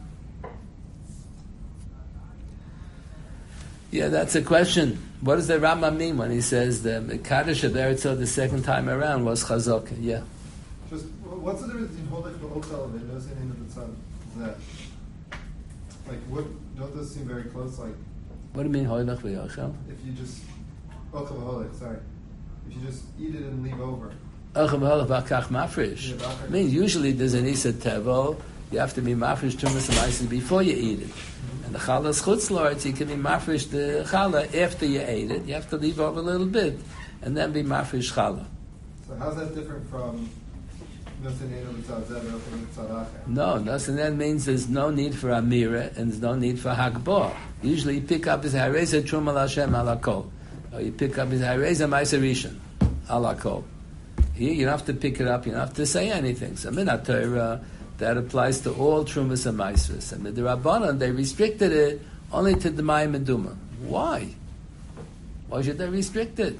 Yeah, that's a question. What does the Rambam mean when he says the Kaddish of Eretz the second time around was chazaka? Yeah. Just what's the difference between holding the hotel and those in the sun? That what don't those seem very close? Like What do you mean hoilach v'yochel? if you just sorry, if you just eat it and leave over. Ochel v'holach v'akach mafresh. Yeah, v'akach. I mean, usually there's an isa tevel. You have to be mafresh tumas and ma'ases before you eat it. And the challah chutz lords, you can be mafresh the challah after you ate it. You have to leave over a little bit and then be mafresh challah. So how's that different from No, nothing. That means there's no need for amira and there's no need for hagbah. Usually you pick up his hareza truma l'Hashem ala kol, or you pick up his hareza ma'aser rishon ala kol. Here you don't have to pick it up. You don't have to say anything. So minat Torah that applies to all trumas and ma'aseres. And the Rabbanan they restricted it only to the Mayim Meduma. Why? Why should they restrict it?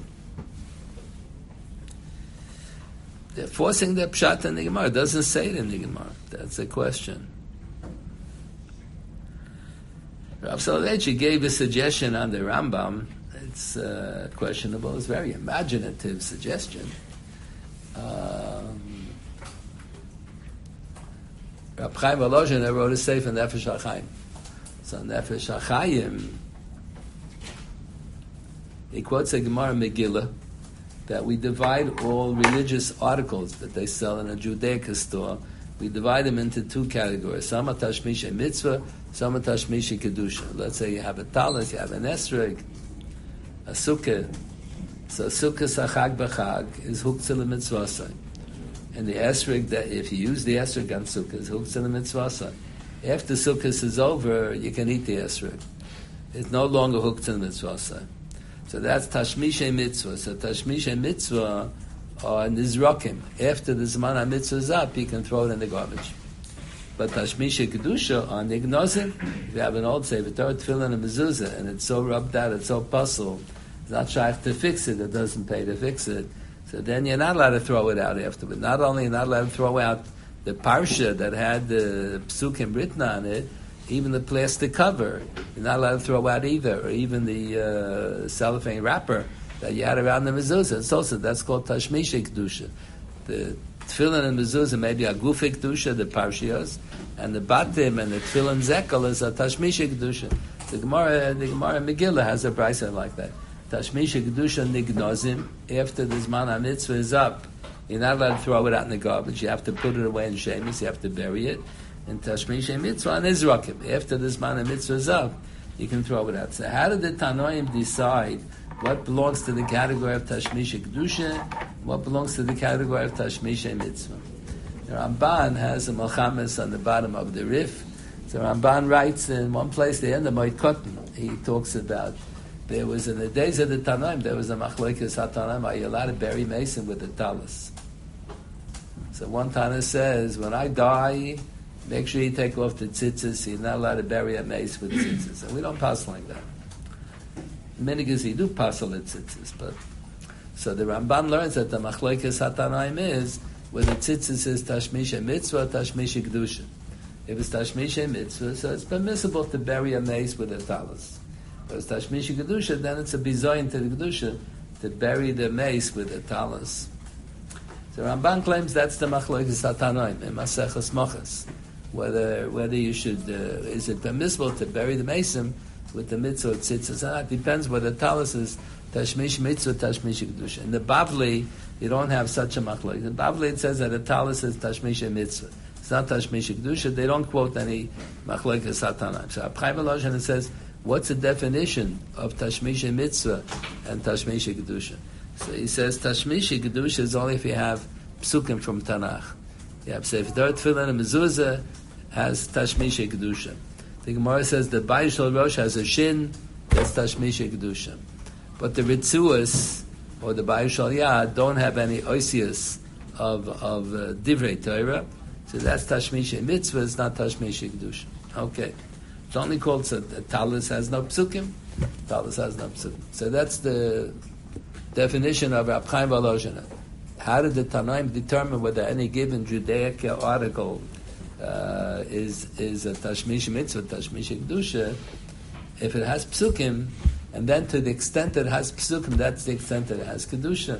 They're forcing the pshat in the Gemara. It doesn't say it in the Gemara. That's the question. Rav Soloveitchik gave a suggestion on the Rambam. It's questionable. It's a very imaginative suggestion. Rab Chaim Volozhin wrote a sefer Nefesh HaChaim. So Nefesh HaChaim, he quotes a Gemara Megillah that we divide all religious articles that they sell in a Judaica store. We divide them into two categories. Some are tashmisha mitzvah, some are tashmisha kedusha. Let's say you have a talis, you have an esrog, a sukkah. So sukkah sachag b'chag is huktzah l'mitzvasai. And the esrog, that if you use the esrog on sukkah, is huktzah l'mitzvasai. After sukkah is over, you can eat the esrog. It's no longer huktzah l'mitzvasai. So that's tashmisha mitzvah. So tashmisha mitzvah are nizrakim. After the zman ha-mitzvah is up, you can throw it in the garbage. But tashmisha kedusha are nignozim. If you have an old sefer Torah, tefillin, and mezuzah, and it's so rubbed out, it's so puzzled, it's not shaykh to fix it, it doesn't pay to fix it. So then you're not allowed to throw it out afterward. Not only you're not allowed to throw out the parsha that had the psukim written on it, even the plastic cover, you're not allowed to throw out either, or even the cellophane wrapper that you had around the mezuzah. It's also, that's called tashmisha kedusha. The tefillin and mezuzah maybe are gufik kedusha, the parshios, and the batim and the tefillin zekel is a tashmisha kedusha. The Gemara Megillah has a brisa like that. Tashmisha kedusha nignozim. After the zman ha-mitzvah is up, you're not allowed to throw it out in the garbage. You have to put it away in shemis. You have to bury it. And tashmisha mitzvah and izrakim. After the zman ha-mitzvah is up, you can throw it out. So how did the Tanoim decide what belongs to the category of tashmisha kedusha, what belongs to the category of tashmisha mitzvah? The Ramban has a malchames on the bottom of the Rif. So Ramban writes in one place, the end of Moed Katan, he talks about there was in the days of the Tanoim, there was a machlokes ha-Tanoim, are you allowed to bury mason with the talis? So one Tana says, when I die, make sure you take off the tzitzis. You're not allowed to bury a mace with tzitzis. And we don't pass like that. Many you do pass the tzitzis, but so the Ramban learns that the machlokes ha-Tanoim is where the tzitzis is tashmisha mitzvah, tashmisha kedusha. If it's tashmisha mitzvah, so it's permissible to bury a mace with a talis. But it's tashmisha kedusha, then it's a bizoyin to the kedusha to bury the mace with a talis. So Ramban claims that's the machlokes ha-Tanoim in Maseches Mochas. Whether you should is it permissible to bury the mason with the mitzvah tzitzis? It depends whether the talis is tashmish mitzvah, tashmish kedusha. In the Bavli, you don't have such a machlokes. In Bavli, it says that the talis is tashmish mitzvah. It's not Tashmish Kedusha. They don't quote any Machlokes Hatanaim. So Chaim Volozhin says, what's the definition of Tashmish Mitzvah and Tashmish Kedusha? So he says Tashmish Kedusha is only if you have psukim from Tanakh. You have Sefer Torah, Tefillin, and Mezuzah has Tashmish Kedusha. The Gemara says the Bayis Shel Rosh has a shin, that's Tashmish Kedusha. But the Ritzuas or the Bayis Shel Yad don't have any oisius of Divrei Torah, so that's Tashmish Mitzvah, it's not Tashmish Kedusha. Okay. It's only called, so Talus has no psukim. Talus has no psukim. So that's the definition of Rab Chaim Volozhin. How did the Tanaim determine whether any given Judaic article is a Tashmish Mitzvah, Tashmish Kedusha? If it has psukim, and then to the extent that it has psukim, that's the extent that it has Kedusha.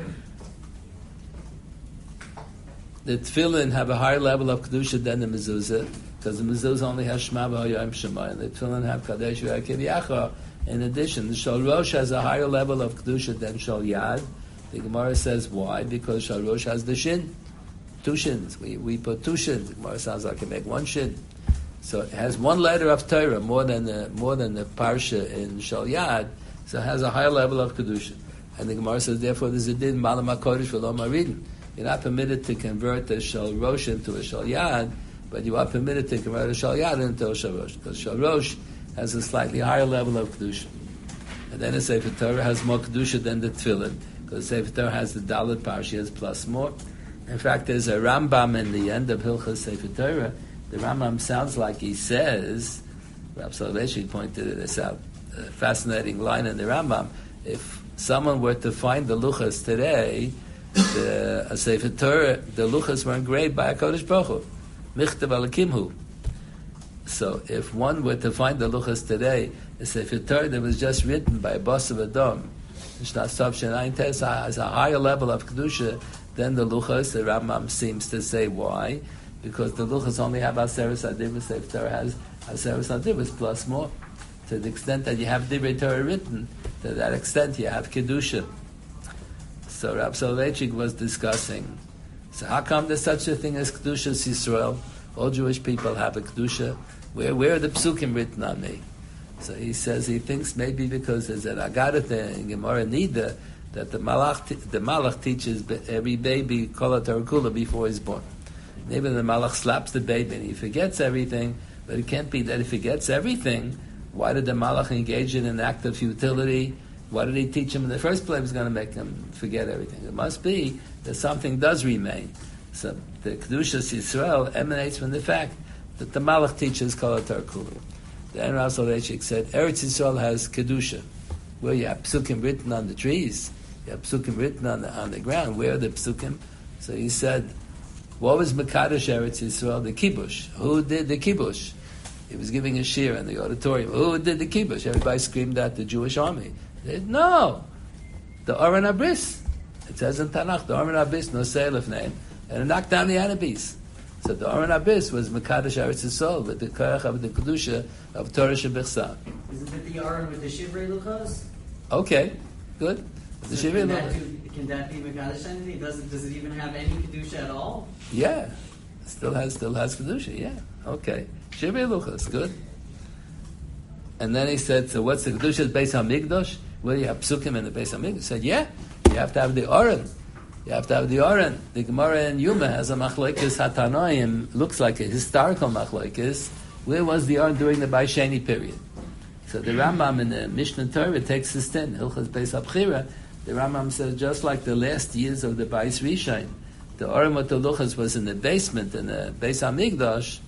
The Tefillin have a higher level of Kedusha than the Mezuzah, because the Mezuzah only has Shema V'Hayom Shema, and the Tefillin have Kadesh V'Yakev Yacha. In addition, the Shal Rosh has a higher level of Kedusha than Shal Yad. The Gemara says, why? Because Shal Rosh has the Shin. 2 shins. We put 2 shins. The Gemara sounds like it make 1 shin. So it has 1 letter of Torah more than the Parsha in Shal Yad, so it has a higher level of Kedusha. And the Gemara says, therefore, there's a din, Malam HaKodesh V'lo Maridin. You're not permitted to convert the Shal Rosh into a Shal Yad, but you are permitted to convert a Shal Yad into a Shal Rosh, because Shal Rosh has a slightly higher level of Kedusha. And then the Sefer Torah has more Kedusha than the Tefillin, because Sefer Torah has the Dalet Parshas plus more. In fact, there's a Rambam in the end of Hilchos Sefer Torah. The Rambam sounds like he says, Rab Soloveitchik pointed this out, a fascinating line in the Rambam. If someone were to find the Luchas today, the Sefer Torah, the Luchas were engraved by HaKadosh Baruch Hu. Michtav Alakimhu. So if one were to find the Luchas today, the Sefer Torah that was just written by a boss of Adam, has a higher level of Kedusha than the Luchas. The Rambam seems to say why? Because the Luchas only have Aseres Adibus, Sefer Torah has Aseres Adibus plus more. To the extent that you have Divrei Torah written, to that extent you have Kedusha. So Rab Soloveitchik was discussing, so how come there's such a thing as Kedushas Yisrael? All Jewish people have a Kedusha. Where are the psukim written on me? So he says he thinks maybe because there's an Agarata in Gemara Nida that the Malach teaches every baby Kol HaTorah Kula before he's born. Maybe the Malach slaps the baby and he forgets everything, but it can't be that he forgets everything. Why did the Malach engage in an act of futility? Why did he teach him in the first place? Was going to make him forget everything. It must be that something does remain. So the Kedushas Yisrael emanates from the fact that the Malach teaches Kol HaTorah Kula. The Rab Soloveitchik said, Eretz Yisrael has Kedusha, where you have psukim written on the trees, you have psukim written on the ground. Where are the psukim? So he said, what was Mekadosh Eretz Yisrael? The Kibush. Who did the Kibush? He was giving a shir in the auditorium. Who did the Kibush? Everybody screamed at the Jewish army. They said, no, the Oren Abris. It says in Tanakh, the Oren Abris, no Seilif name, and it knocked down the Anabis. So the Oren Abis was Mekadosh Eretz Yisrael with the Koyach of the Kedusha of Torah Shebichsa. Isn't it the Oren with the Shivrei Luchos? Okay, good. The So Shivrei can that be Mekadosh anything? Does it even have any Kedusha at all? Yeah, still has Kedusha. Yeah, okay. Shivrei Luchos, good. And then he said, so what's the Kedusha Beis HaMikdash? Well, you have psukim in the Beis HaMikdash. He said, yeah, you have to have the Oren. You have to have the Oren. The Gemara in Yuma has a machlokes hatanoim, looks like a historical machlokes. Where was the Oren during the Baisheni period? So the Rambam in the Mishnah Torah takes this in, Hilchas Beis HaBchira. The Rambam says, just like the last years of the Bais Rishon, the Oren with the Luchas was in the basement, in the Beis HaMikdash.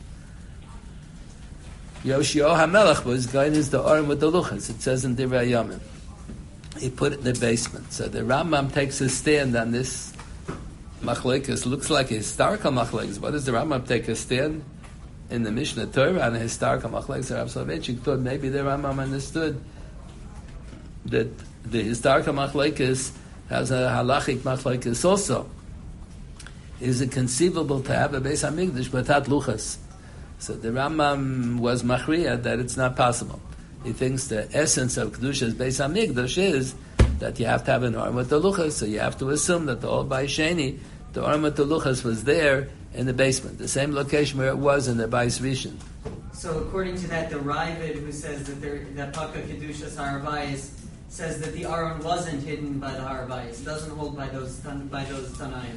Yoshio HaMelech was going as the Oren with the Luchas. It says in Divrei Yomim. He put it in the basement. So the Rambam takes a stand on this machlekes. Looks like a historical machlekes. What does the Rambam take a stand in the Mishnah Torah on a historical machlekes? Rab Soloveitchik thought maybe the Rambam understood that the historical machlekes has a halachic machlekes also. Is it conceivable to have a Beis HaMikdash without luchas? So the Rambam was machriya that it's not possible. He thinks the essence of Kedusha's Beis HaMikdash is that you have to have an Oren with the luchas, so you have to assume that the old Baisheni The Aron with the Luchas was there in the basement, the same location where it was in the Bais Rishon. So according to that, the Ravid, who says that Paka Kedushas Harabayis, says that the Aron wasn't hidden by the Harabayis, doesn't hold by those Tanaim.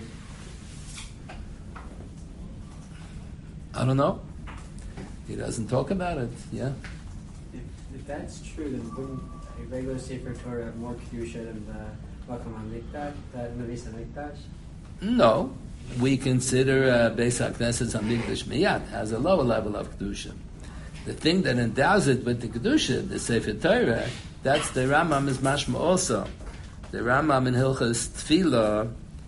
I don't know. He doesn't talk about it. Yeah. If that's true, then wouldn't a regular Sefer Torah have more kedusha than the Makam HaMikdash, the Beis HaMikdash? No, we consider Beis HaKnesset HaMikdash Miyad has a lower level of kedusha. The thing that endows it with the kedusha, the Sefer Torah, that's the Rambam is mashma also. The Rambam in Hilchas Tefillah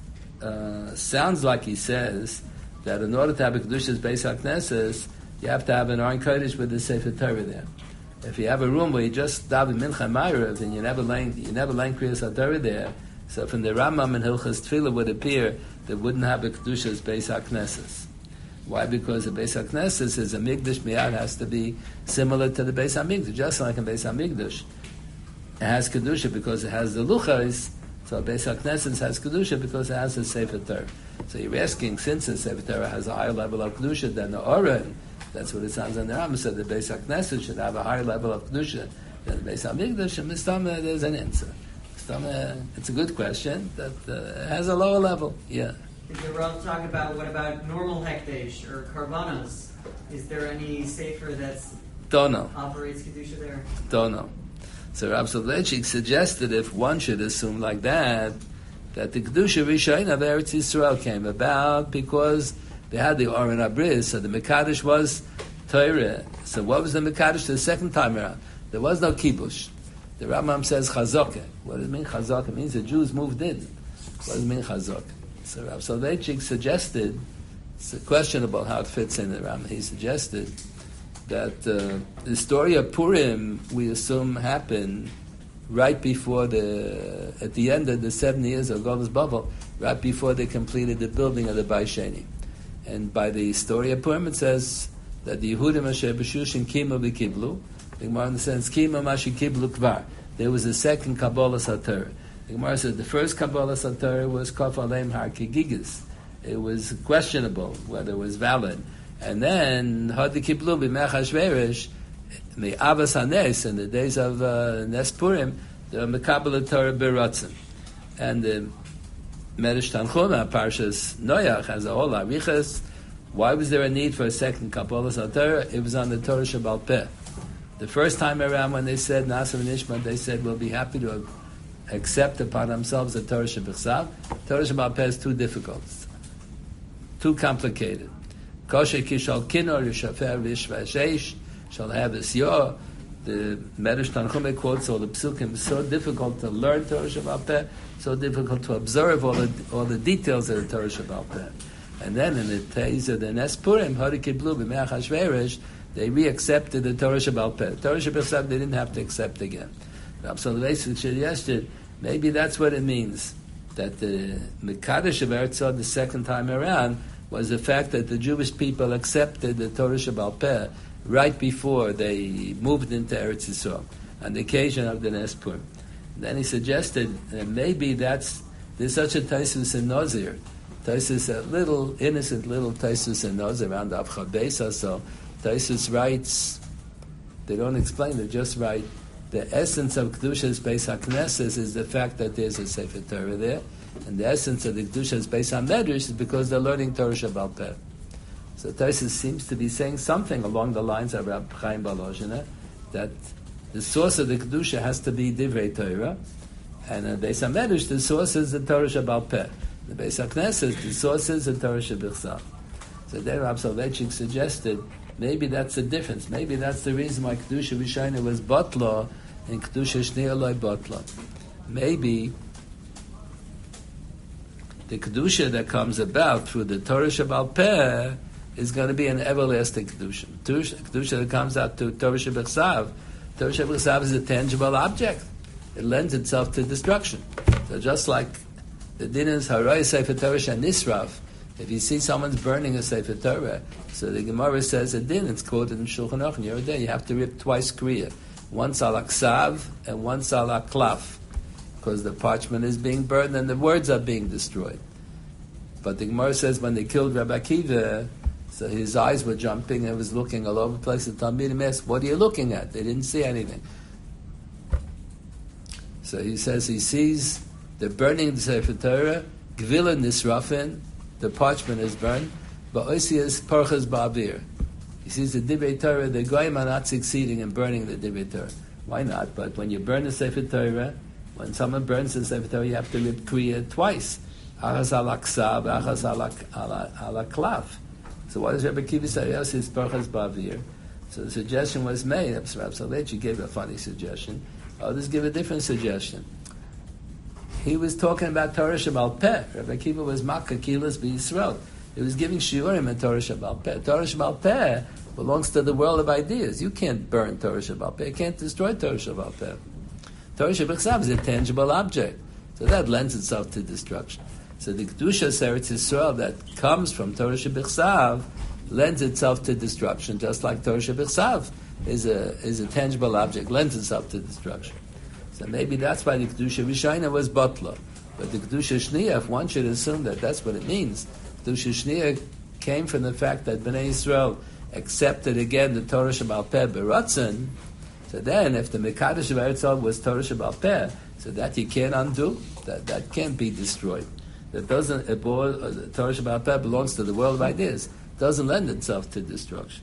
sounds like he says that in order to have a kedusha's Beis HaKnesset, you have to have an Aron Kodesh with the Sefer Torah there. If you have a room where you just daven Mincha Ma'ariv and you never learn Kriyas HaTorah there, so from the Rambam and Hilchas Tefillah would appear that wouldn't have a kedusha's Beis HaKnesset. Why? Because the Beis HaKnesset is a Mikdash Miyad has to be similar to the Beis HaMikdash, just like in Beis HaMikdash. It has kedusha because it has the luchas. So Beis HaKnesset has kedusha because it has the Sefer Torah. So you're asking, since the Sefer Torah has a higher level of kedusha than the Aron, that's what it sounds in the Rambam said. The Beis HaKnesset should have a higher level of kedusha than the Beis HaMikdash. And Mistama, there's an answer. Mistama, it's a good question that has a lower level. Yeah. Did the Rav talk about what about normal hekdesh or karbanos? Is there any sefer that's Don't know. operates kedusha there? Don't know. So Rav Soloveitchik suggested if one should assume like that the Kedusha Rishon of Eretz Yisrael came about because they had the Aron HaBris, so the Mekadosh was Torah. So what was the Mekadosh the second time around? There was no Kibush. The Rambam says Chazokah. What does it mean Chazokah? It means the Jews moved in. What does it mean Chazokah? So Rav Soloveitchik suggested, it's questionable how it fits in the Rambam, he suggested that the story of Purim, we assume, happened right before at the end of the 70 years of Golus Bubble, right before they completed the building of the Bais Sheni. And by the story of Purim, it says that the Yehudim Asher B'Shushin Kima B'Kiblu, the Gemara understands Kima Mashi Kiblu Kvar. There was a second Kabbalah Satorah. The Gemara says the first Kabbalah Satorah was Kaf Aleim Har Kigigis. It was questionable whether it was valid. And then Hadi Kiblu B'Mech HaShverish, the Avas HaNes, in the days of Nes Purim, the Mekabel Torah B'Ratzim. And the Medrash Tanchuma, Parshas Noach, has a whole arichas. Why was there a need for a second Kabbalah Satorah? It was on the Torah Shabbal Peh. The first time around when they said Nasa v'Nishma, they said we'll be happy to accept upon themselves the Torah Shabbat. Torah Shabbal Peh is too difficult, too complicated. Kosher Kishal Kinor Yishafer Vishvashesh shall have this yor. The Medrash Tanchuma quotes all the psukim. It's so difficult to learn Torah Shabbal Peh, so difficult to observe all the details of the Torah Shabbal Peh. And then in the days of the Nes Purim, Hori Kiblu B'Meach HaShverish, they re-accepted the Torah Shabbal Peh. Torah Shabbal Peh they didn't have to accept again. Rav Soloveitchik suggested maybe that's what it means, that the Mekadosh of Eretz Yisrael the second time around was the fact that the Jewish people accepted the Torah Shabbal Peh right before they moved into Eretz Yisrael on the occasion of the Nes Purim. Then he suggested that maybe there's such a Taisus in Nozir. Taisus, a little innocent little Taisus in Nozir around the Avcha Beis. So Taisus writes, they don't explain, they just write, the essence of Kedusha's Beis HaKnesses is the fact that there's a Sefer Torah there, and the essence of the Kedusha's Beis HaMedrash is because they're learning Torah Shabbal Peh. So Taisus seems to be saying something along the lines of Rab Chaim Balozhina, that the source of the Kedusha has to be Divrei Torah, and in Beis HaMedrash the source is the Torah Shabbal Peh. The Beis HaKnesses, the source is the Torah Shabbal. So there Rab Soloveitchik suggested maybe that's the difference. Maybe that's the reason why Kedusha Rishayna was Batla and Kedusha Shneya Loi Batla. Maybe the Kedusha that comes about through the Torah Shabbal Peh is going to be an everlasting Kedusha. Kedusha that comes out to Torah Shabbal Torah Shabbal is a tangible object. It lends itself to destruction. So just like the din is Haray Sefer Torah Nisrav, if you see someone's burning a Sefer Torah, so the Gemara says a din, it's quoted in Shulchan Aruch, and you're there, you have to rip twice kriya. Once al aksav and once al aklaf, because the parchment is being burned and the words are being destroyed. But the Gemara says when they killed Rabbi Akiva, so his eyes were jumping and was looking all over the place. The Talmidim asked, "What are you looking at?" They didn't see anything. So he says he sees they're burning the Sefer Torah, Gvila Nisrafin, the parchment is burned, but Oisias Parchas Ba'avir. He sees the Divrei Torah, the Goyim are not succeeding in burning the Divrei Torah. Why not? But when you burn the Sefer Torah, when someone burns the Sefer Torah, you have to read Kriya twice. Achas ala ksav, achas ala klav. So what does Rabbi Akiva say? Yes, it's Parchas Ba'avir. So the suggestion was made. Rav Soloveitchik gave a funny suggestion. Others give a different suggestion. He was talking about Torah Shebaal Peh. Rabbi Akiva was Makkah Kilas B'Yisrael. He was giving shiurim in Torah Shebaal Peh. Torah Shebaal Peh belongs to the world of ideas. You can't burn Torah Shebaal Peh. You can't destroy Torah Shebaal Peh. Torah Shebaal is a tangible object. So that lends itself to destruction. So the Kedusha Eretz Yisrael that comes from Torah Shebichsav lends itself to destruction, just like Torah Shebichsav is a tangible object, lends itself to destruction. So maybe that's why the Kedusha Rishayna was Butla. But the Kedusha Shniya, if one should assume that that's what it means, Kedusha Shniya came from the fact that Bnei Yisrael accepted again the Torah Shebaal Peh Beratzon. So then, if the Mekadosh of Eretz Yisrael was Torah Shebaal Peh, so that you can't undo, that can't be destroyed. That doesn't, the Torah Shebaal Peh belongs to the world of ideas, doesn't lend itself to destruction.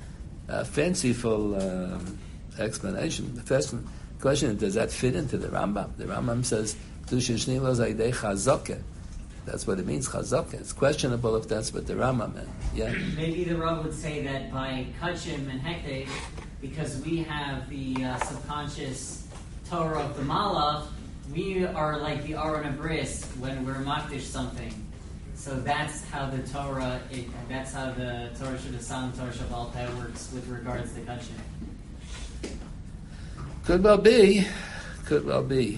Fanciful explanation. The first question is, does that fit into the Rambam? The Rambam says, Kedusha Shniya Zaydei Chazokeh. That's what it means, Chazokeh. It's questionable if that's what the Rambam meant. Yeah? Maybe the Rav would say that by Kachim and Hekdesh, because we have the subconscious Torah of the Malach, we are like the Aron Abris when we're makdish something. So that's how the Torah, that's how the Torah Shebasam, Torah Shebaal Peh works with regards to Kachim. Could well be. Could well be.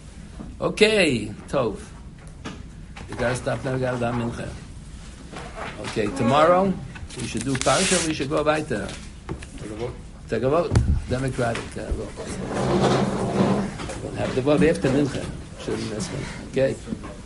Okay, Tov. You gotta stop now, we gotta do Mincha. Okay, tomorrow we should do Parsha, we should go weiter. Take a vote. Democratic vote. We'll have the vote after Mincha. Shouldn't miss one. Okay.